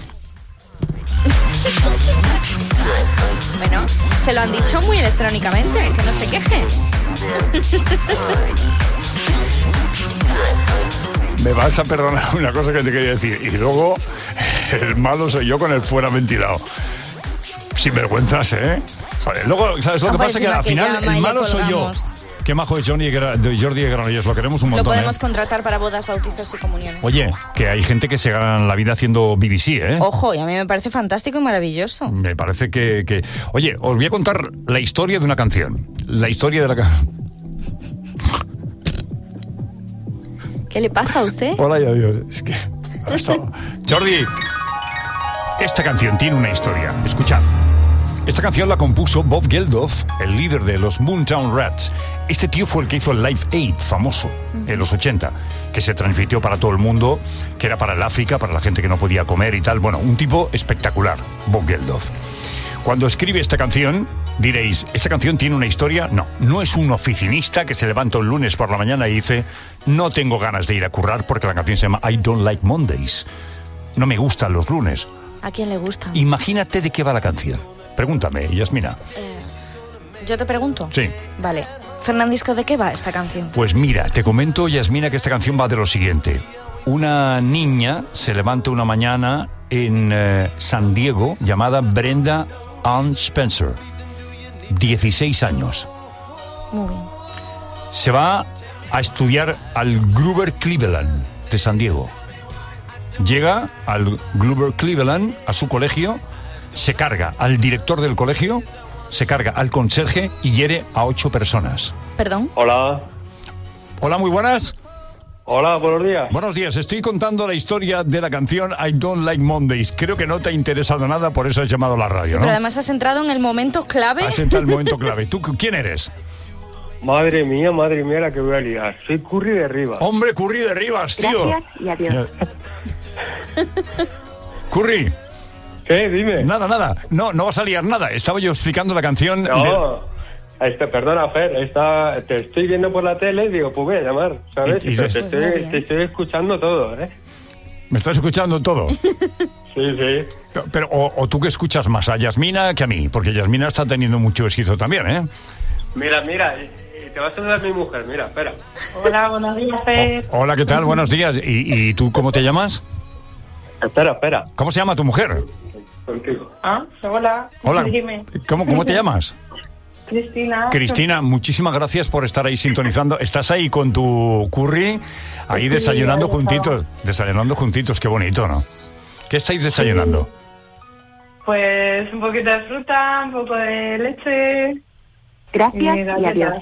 Bueno, se lo han dicho muy electrónicamente, que no se queje. Me vas a perdonar una cosa que te quería decir. Y luego, el malo soy yo con el fuera ventilado. Sin vergüenzas, ¿eh? Joder, luego, ¿sabes lo que pasa? Que al final el malo soy yo. Qué majo es Jordi de Granollers, lo queremos un montón. Lo podemos contratar para bodas, bautizos y comuniones. Oye, que hay gente que se gana la vida haciendo BBC, ¿eh? Ojo, y a mí me parece fantástico y maravilloso. Me parece que... Oye, os voy a contar la historia de una canción. La historia de la canción... ¿Qué le pasa a usted? Hola y adiós. Es que... Jordi, esta canción tiene una historia. Escuchad. Esta canción la compuso Bob Geldof, el líder de los Moontown Rats. Este tío fue el que hizo el Live Aid, famoso, en los 80, que se transmitió para todo el mundo, que era para el África, para la gente que no podía comer y tal. Bueno, un tipo espectacular, Bob Geldof. Cuando escribe esta canción, diréis, ¿esta canción tiene una historia? No es un oficinista que se levanta un lunes por la mañana y dice, no tengo ganas de ir a currar porque la canción se llama I Don't Like Mondays. No me gustan los lunes. ¿A quién le gusta? Imagínate de qué va la canción. Pregúntame, Yasmina. ¿Yo te pregunto? Sí. Vale. Fernandisco, ¿de qué va esta canción? Pues mira, te comento, Yasmina, que esta canción va de lo siguiente. Una niña se levanta una mañana en San Diego llamada Brenda Ann Spencer. 16 años. Muy bien. Se va a estudiar al Gruber Cleveland de San Diego. Llega al Gruber Cleveland, a su colegio, se carga al director del colegio, se carga al conserje y hiere a 8 personas. ¿Perdón? Hola. Hola, muy buenas. Hola, buenos días. Buenos días, estoy contando la historia de la canción I Don't Like Mondays. Creo que no te ha interesado nada, por eso has llamado a la radio, sí, ¿no? Pero además has entrado en el momento clave. Has entrado en el momento clave. ¿Tú quién eres? Madre mía, la que voy a liar. Soy Curry de Rivas. Hombre, Curry de Rivas, tío. Gracias y adiós. Curry. ¿Qué? Dime. Nada. No vas a liar nada. Estaba yo explicando la canción. No. Perdona, Fer, te estoy viendo por la tele y digo, pues voy a llamar, ¿sabes? Te estoy escuchando todo, ¿eh? ¿Me estás escuchando todo? Sí. Pero, o tú que escuchas más a Yasmina que a mí, porque Yasmina está teniendo mucho éxito también, ¿eh? Mira, te va a saludar mi mujer, mira, espera. Hola, buenos días, Fer. Hola, ¿qué tal? Buenos días. ¿Y tú cómo te llamas? Espera. ¿Cómo se llama tu mujer? Contigo. Hola. Dime. ¿Cómo te llamas? Cristina, muchísimas gracias por estar ahí sintonizando. ¿Estás ahí con tu Curry? Ahí desayunando juntitos. Desayunando juntitos, qué bonito, ¿no? ¿Qué estáis desayunando? Pues un poquito de fruta, un poco de leche. Gracias y adiós.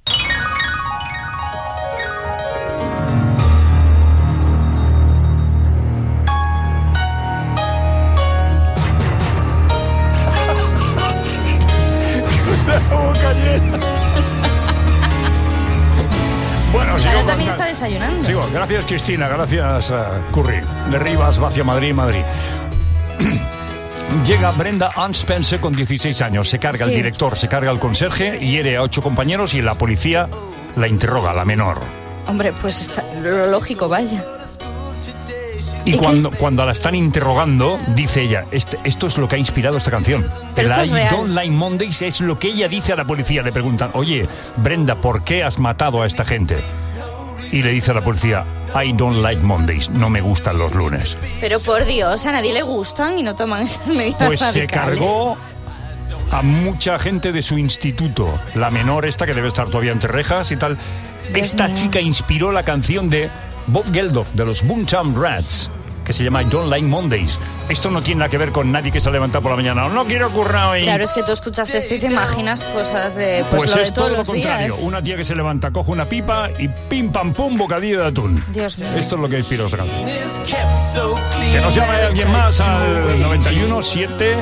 Bueno, Claro, también está desayunando. Sigo. Gracias, Cristina. Gracias, Curry. De Rivas, hacia Madrid. Llega Brenda Ann Spencer con 16 años. Se carga el director, se carga el conserje, hiere a 8 compañeros y la policía la interroga, la menor. Hombre, pues está lo lógico, vaya. Y cuando la están interrogando, dice ella, esto es lo que ha inspirado esta canción. Pero el esto es I real. Don't Like Mondays es lo que ella dice a la policía. Le preguntan, oye, Brenda, ¿por qué has matado a esta gente? Y le dice a la policía, I don't like Mondays, no me gustan los lunes. Pero por Dios, a nadie le gustan y no toman esas medidas Pues radicales. se cargó a mucha gente de su instituto. La menor esta, que debe estar todavía entre rejas y tal. Esta chica inspiró la canción de Bob Geldof, de los Boomtown Rats, que se llama Don't Like Mondays. Esto no tiene nada que ver con nadie que se levanta por la mañana. No quiero currar hoy. Claro, es que tú escuchas esto y te imaginas cosas de pues lo es de todos todo los lo contrario. días. Una tía que se levanta, coge una pipa y pim pam pum, bocadillo de atún. Dios mío. Esto es lo que inspiró esa canción. Que nos llame alguien más al 91 7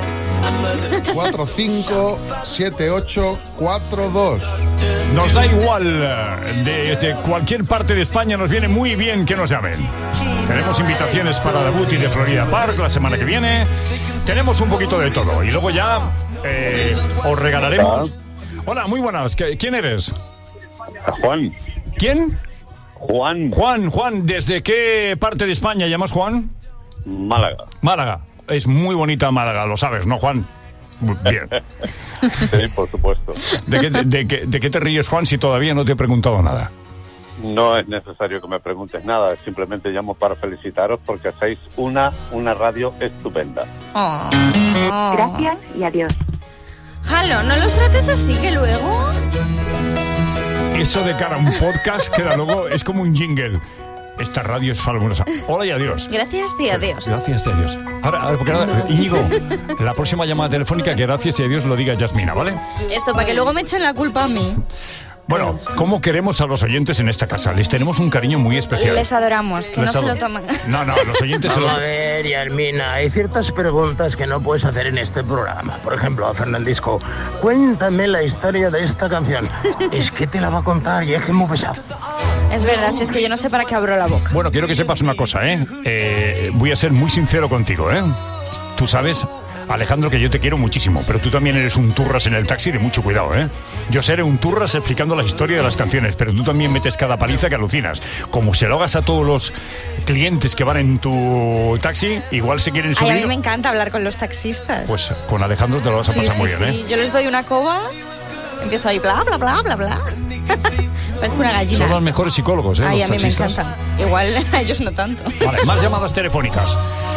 45 78 42. Nos da igual, desde cualquier parte de España nos viene muy bien que nos llamen. Tenemos invitaciones para debut y de Florida Park la semana que viene. Tenemos un poquito de todo. Y luego ya os regalaremos... Hola, muy buenas. ¿Quién eres? Juan. ¿Quién? Juan. Juan, ¿desde qué parte de España llamas, Juan? Málaga. Málaga. Es muy bonita Málaga, lo sabes, ¿no, Juan? Bien. Sí, por supuesto. ¿De qué te ríes, Juan, si todavía no te he preguntado nada? No es necesario que me preguntes nada, simplemente llamo para felicitaros porque hacéis una radio estupenda. Gracias y adiós. Jalo, no los trates así, que luego... Eso de cara a un podcast queda luego, es como un jingle. Esta radio es fabulosa. Hola y adiós. Gracias y adiós. Gracias y adiós. Ahora, Íñigo, la próxima llamada telefónica, que gracias y adiós lo diga Yasmina, ¿vale? Esto, para que luego me echen la culpa a mí. Bueno, ¿cómo queremos a los oyentes en esta casa? Les tenemos un cariño muy especial. Les adoramos, que no se lo toman. No, los oyentes se lo... A ver, Yasmina, hay ciertas preguntas que no puedes hacer en este programa. Por ejemplo, a Fernandisco, cuéntame la historia de esta canción. Es que te la va a contar y es que es muy pesado. Es verdad, si es que yo no sé para qué abro la boca. Bueno, quiero que sepas una cosa, voy a ser muy sincero contigo, Tú sabes, Alejandro, que yo te quiero muchísimo, pero tú también eres un turras en el taxi de mucho cuidado, Yo seré un turras explicando la historia de las canciones, pero tú también metes cada paliza que alucinas. Como se lo hagas a todos los clientes que van en tu taxi, igual se quieren subir. Ay, a mí me encanta hablar con los taxistas. Pues con Alejandro te lo vas a pasar muy bien, Sí, yo les doy una coba, empiezo ahí bla, bla, bla, bla, bla. Parece una gallina. Son los mejores psicólogos, Ay, los a mí taxistas. me encantan. Igual a ellos no tanto. Vale, más llamadas telefónicas.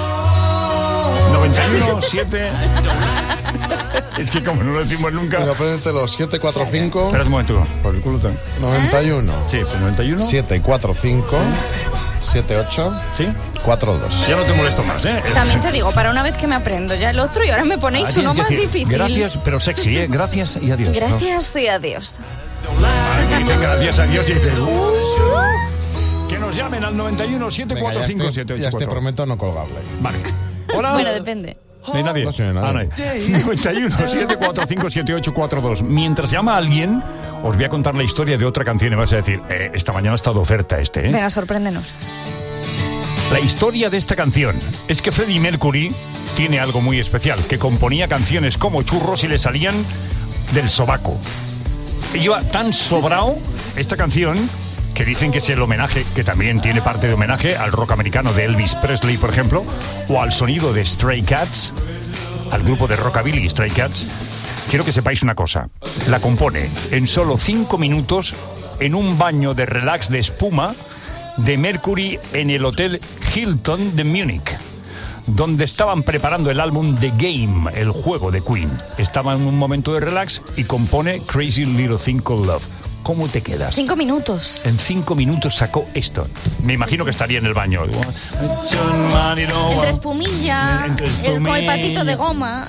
91 7. Es que como no lo decimos nunca. Venga, apréndete los 745. Espera un momento, por el culo también. 91. Sí, pues 91. 745. 78. ¿Sí? 42. Ya no te molesto más, También te digo, para una vez que me aprendo ya el otro y ahora me ponéis uno más difícil. Gracias, pero sexy, Gracias y adiós. Gracias y adiós. Dicen gracias a Dios y dices... que nos llamen al 91 745 784. Ya te prometo no colgarle. Vale. Hola. Bueno, depende. ¿No hay nadie? No sé nadie. No hay. 91 745 7842. Mientras llama alguien, os voy a contar la historia de otra canción y vas a decir, esta mañana ha estado de oferta Venga, sorpréndenos. La historia de esta canción es que Freddie Mercury tiene algo muy especial, que componía canciones como churros y le salían del sobaco. Y iba tan sobrado esta canción que dicen que es el homenaje, que también tiene parte de homenaje al rock americano de Elvis Presley, por ejemplo, o al sonido de Stray Cats, al grupo de rockabilly Stray Cats. Quiero que sepáis una cosa, la compone en solo 5 minutos en un baño de relax de espuma de Mercury en el Hotel Hilton de Múnich, donde estaban preparando el álbum The Game, el juego de Queen. Estaba en un momento de relax y compone Crazy Little Thing Called Love. ¿Cómo te quedas? 5 minutos. En 5 minutos sacó esto. Me imagino que estaría en el baño. Entre espumilla, con el patito de goma.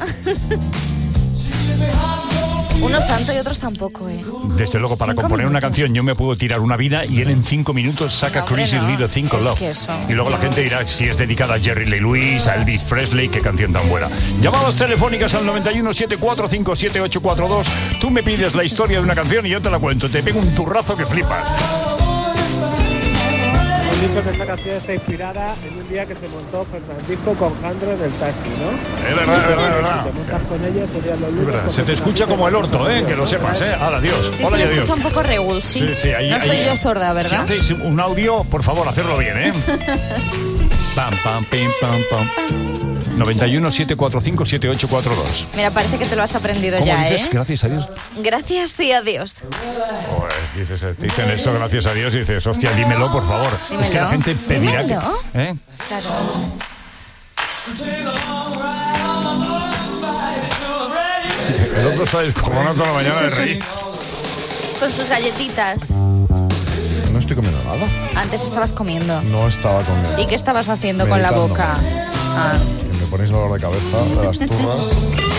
Unos tanto y otros tampoco, Desde luego, para componer una canción yo me puedo tirar una vida y él en 5 minutos saca Crazy Little Thing Called Love. Y luego la gente dirá si es dedicada a Jerry Lee Lewis, a Elvis Presley, qué canción tan buena. Llamadas telefónicas al 91 745 7842. Tú me pides la historia de una canción y yo te la cuento. Te pego un turrazo que flipas. Dicho que esta canción está inspirada en un día que se montó Fernandisco con Jandro en el taxi, ¿no? Es verdad. Si te montas con ellos, serían los lunes. Se te escucha como el orto, que lo sepas, Ahora, adiós. Sí, Hola, se y le adiós. escucha un poco reúl, sí. Ahí, no estoy yo sorda, ¿verdad? Si hacéis un audio, por favor, hacerlo bien, Pam, pam, pim, pam, pam. 91 745 7842. Mira, parece que te lo has aprendido ya, dices? Gracias a Dios. Gracias y adiós. Joder, dicen eso, gracias a Dios, y dices, hostia, dímelo, por favor. Dímelo. Es que la gente pedirá que... Claro. El otro está descojonado toda la mañana de reír. Con sus galletitas. No estoy comiendo nada. Antes estabas comiendo. No estaba comiendo. ¿Y qué estabas haciendo con la boca? Me ponéis dolor de cabeza de las turras.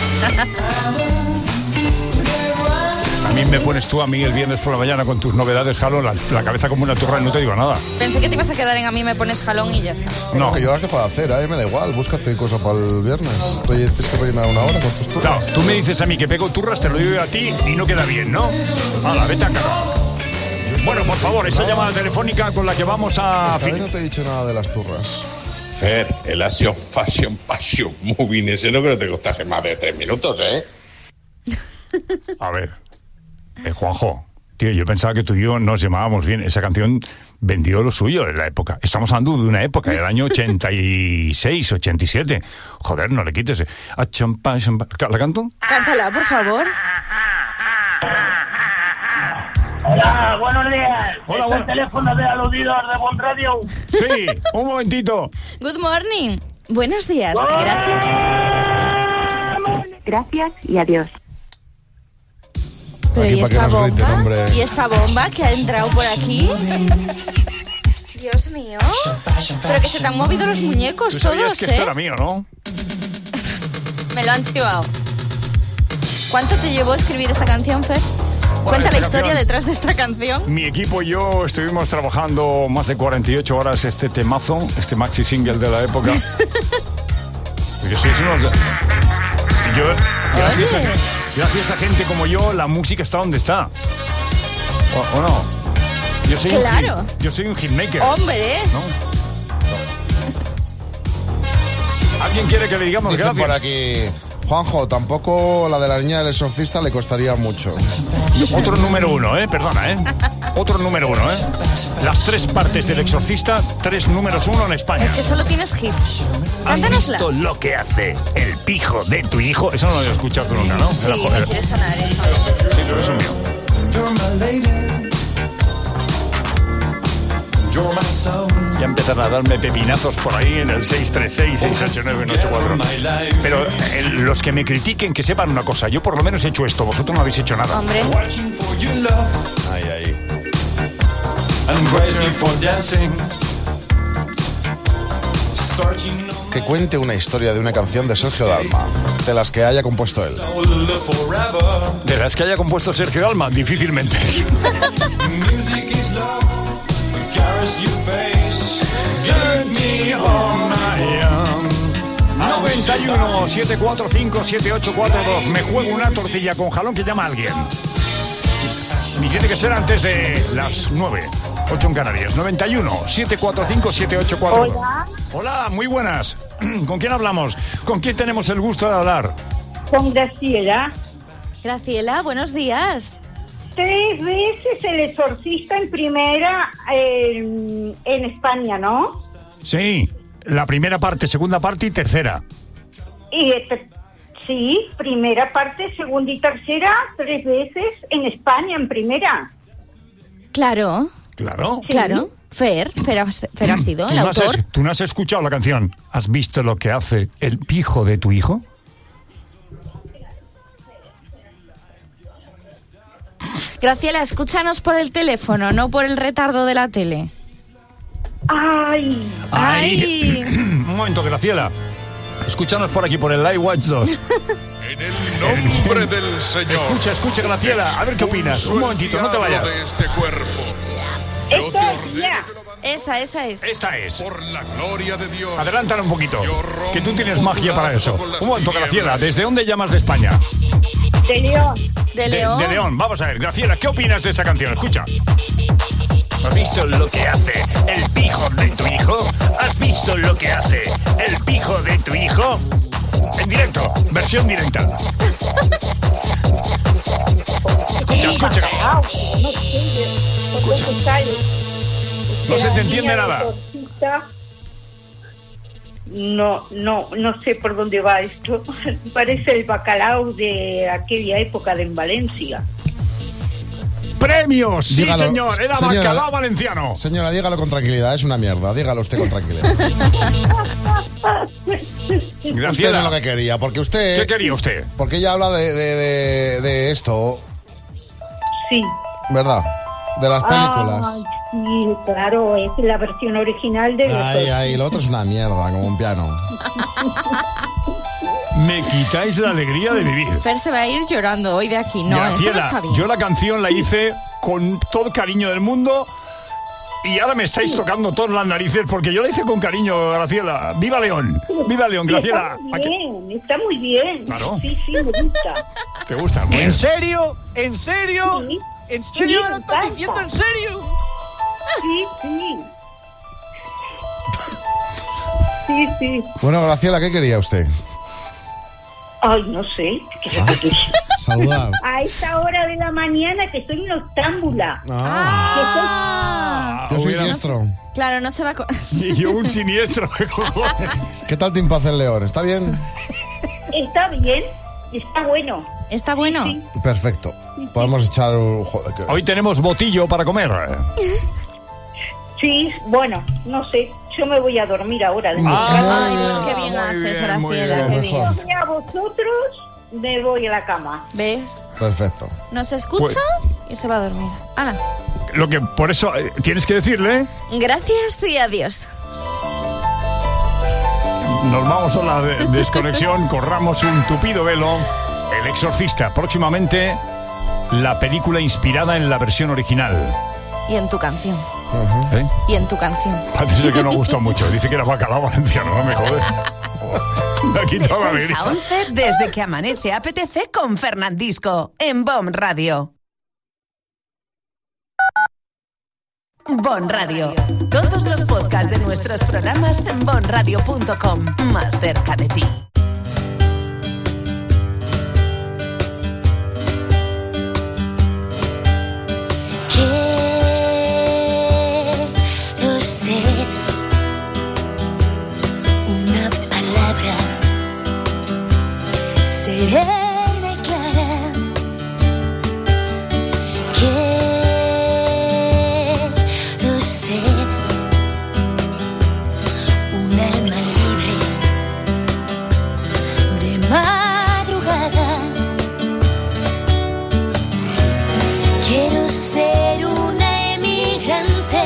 A mí me pones tú a mí el viernes por la mañana con tus novedades, Jalón, la cabeza como una turra y no te digo nada. Pensé que te ibas a quedar en a mí me pones jalón y ya está. No, que yo las dejo de hacer, me da igual, búscate cosas para el viernes. Tienes que rellenar una hora con tus turras. Claro, tú me dices a mí que pego turras, te lo digo a ti y no queda bien, ¿no? Hala, vete a cagar. Bueno, por favor, esa llamada telefónica con la que vamos a... Esta vez no te he dicho nada de las turras. Fer, el Action Fashion Passion Movie ese no creo que te costase más de 3 minutos, ¿eh? A ver, Juanjo, tío, yo pensaba que tú y yo nos llamábamos bien. Esa canción vendió lo suyo en la época. Estamos hablando de una época, del año 86, 87. Joder, no le quites. Action Passion... ¿La canto? Cántala, por favor. Hola, buenos días. Hola, ¿Es el teléfono de aludidos de Bon Radio? Sí, un momentito. Good morning. Buenos días. Gracias. Gracias y adiós. Pero Aquí, ¿y para que esta nos griten, bomba? hombre. ¿Y esta bomba que ha entrado por aquí? Dios mío. Pero que se te han movido los muñecos Tú sabías todos, que esto era mío, ¿no? Me lo han chivado. ¿Cuánto te llevó escribir esta canción, Fer? Cuenta la historia detrás de esta canción. Mi equipo y yo estuvimos trabajando más de 48 horas este temazo, este maxi single de la época. Gracias a gente como yo, la música está donde está. ¿O no? Yo soy un hitmaker. Hombre. ¿No? ¿Alguien quiere que le digamos Dicen gracias? por aquí... Juanjo, tampoco la de la niña del exorcista le costaría mucho. Otro número uno, perdona, Otro número uno, Las 3 partes del exorcista, 3 números 1 en España. Es que solo tienes hits. ¿Has Cántanosla. visto lo que hace el pijo de tu hijo? Eso no lo he escuchado tú nunca, ¿no? Sí, me quiere sonar eso. Sí, pero eso es mío. Ya empezaron a darme pepinazos por ahí en el 636-689-184. Pero los que me critiquen, que sepan una cosa. Yo por lo menos he hecho esto. Vosotros no habéis hecho nada. Hombre. Ahí. Que cuente una historia de una canción de Sergio Dalma, de las que haya compuesto él. De las que haya compuesto Sergio Dalma, difícilmente. 91 745 7842. Me juego una tortilla con jalón que llama a alguien. Y tiene que ser antes de las 9, 8 en Canarias. 91 745 7842. Hola. Hola, muy buenas. ¿Con quién hablamos? ¿Con quién tenemos el gusto de hablar? Con Graciela. Graciela, buenos días. 3 veces el exorcista en primera en España, ¿no? Sí, la primera parte, segunda parte y tercera. Y sí, primera parte, segunda y tercera, 3 veces en España en primera. Claro. Claro. Sí. Claro. Fer has sido el autor. ¿Tú no has escuchado la canción? ¿Has visto lo que hace el pijo de tu hijo? Graciela, escúchanos por el teléfono, no por el retardo de la tele. ¡Ay! Un momento, Graciela. Escúchanos por aquí, por el Live Watch 2. En el nombre del Señor. Escucha, Graciela. A ver qué opinas. Un momentito, no te vayas. De este cuerpo. Esa es. Esta es. Por la gloria de Dios. Adelántala un poquito, que tú tienes magia para eso. Un momento, Graciela. ¿Desde dónde llamas de España? De León. De León. De León. Vamos a ver, Graciela, ¿qué opinas de esa canción? Escucha. ¿Has visto lo que hace el pijo de tu hijo? ¿Has visto lo que hace el pijo de tu hijo? En directo, versión directa. Escucha. No se te entiende nada. No sé por dónde va esto. Parece el bacalao de aquella época en Valencia. ¡Premios! Sí, Dígalo, señor, era señora, bacalao valenciano. Señora, dígalo con tranquilidad, es una mierda. Dígalo usted con tranquilidad. Graciela. Usted no es lo que quería, porque usted... ¿Qué quería usted? Porque ella habla de esto. Sí. ¿Verdad? De las películas. Ah, sí, claro, es la versión original de... Ay, lo otro es una mierda, como un piano. Me quitáis la alegría de vivir. Fer se va a ir llorando hoy de aquí. No, eso no Graciela, está bien. yo la canción la hice con todo el cariño del mundo y ahora me estáis tocando todas las narices porque yo la hice con cariño, Graciela. ¡Viva León! ¡Viva León, Graciela! Está muy bien. Claro. Sí, me gusta. ¿Te gusta? Muy ¿En bien. serio? ¿En serio? Sí. ¿En serio Sí, lo me estás encanta. diciendo en serio? Sí. Sí. Bueno, Graciela, ¿qué quería usted? Ay, no sé. Saludar. A esta hora de la mañana que soy noctámbula. Yo soy diestro. Claro, no se va a... Y yo un siniestro. ¿Qué tal te impasa el León? ¿Está bien? Está bien, está bueno. ¿Está bueno? Sí. Perfecto. Podemos echar un... Joder, Hoy tenemos botillo para comer. Sí, bueno, no sé. Yo me voy a dormir ahora. Ay, pues qué bien haces, Graciela, qué bien. Y a vosotros me voy a la cama. ¿Ves? Perfecto. Nos escucha y se va a dormir. ¡Hala! Lo que por eso tienes que decirle. Gracias y adiós. Nos vamos a la desconexión, corramos un tupido velo. El Exorcista, próximamente la película inspirada en la versión original. Y en tu canción. ¿Eh? Y en tu canción. Parece que no gustó mucho. Dice que era bacalao valenciano, no me jodes. Me ha De quitado la 6 alegría. a 11, desde que amanece apetece con Fernandisco, en BOM Radio. BOM Radio. Todos los podcasts de nuestros programas en bomradio.com. Más cerca de ti. Quiero ser una palabra serena y clara. Quiero ser un alma libre de madrugada. Quiero ser una emigrante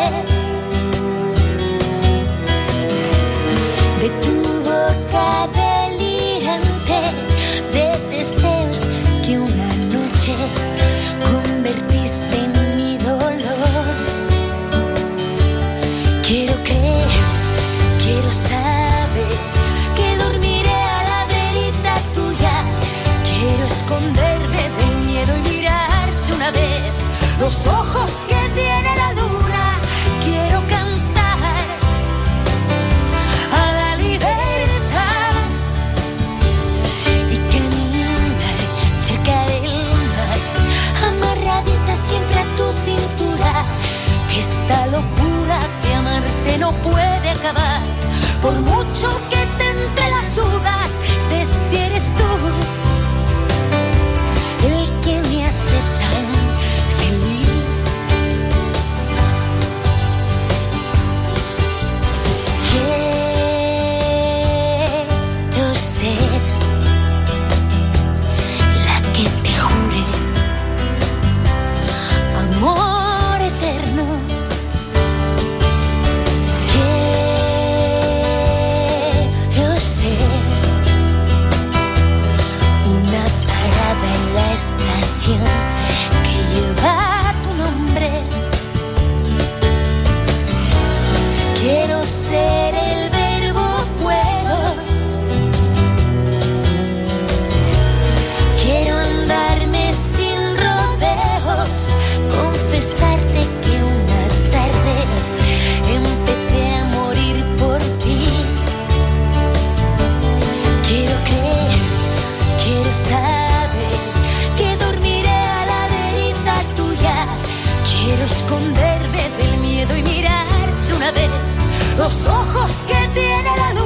de tu boca delirante, de deseos que una noche convertiste en mi dolor. Quiero creer, quiero saber que dormiré a la verita tuya. Quiero esconderme del miedo y mirarte una vez los ojos que tiene la luna. Quiero cantar a la libertad y caminar cerca del mar, amarradita siempre a tu cintura. Esta locura de amarte no puede acabar, por mucho que te entre las dudas de si eres tú el que me hace tan feliz. Quiero ser la que te jure amor eterno. Quiero ser una parada en la estación que lleva tu nombre. Quiero ser el verbo puedo. Quiero andarme sin rodeos, confesarte que una tarde empecé a morir por ti. Quiero creer, quiero saber que dormiré a la verita tuya. Quiero esconderme del miedo y mirarte una vez los ojos que tiene la luz.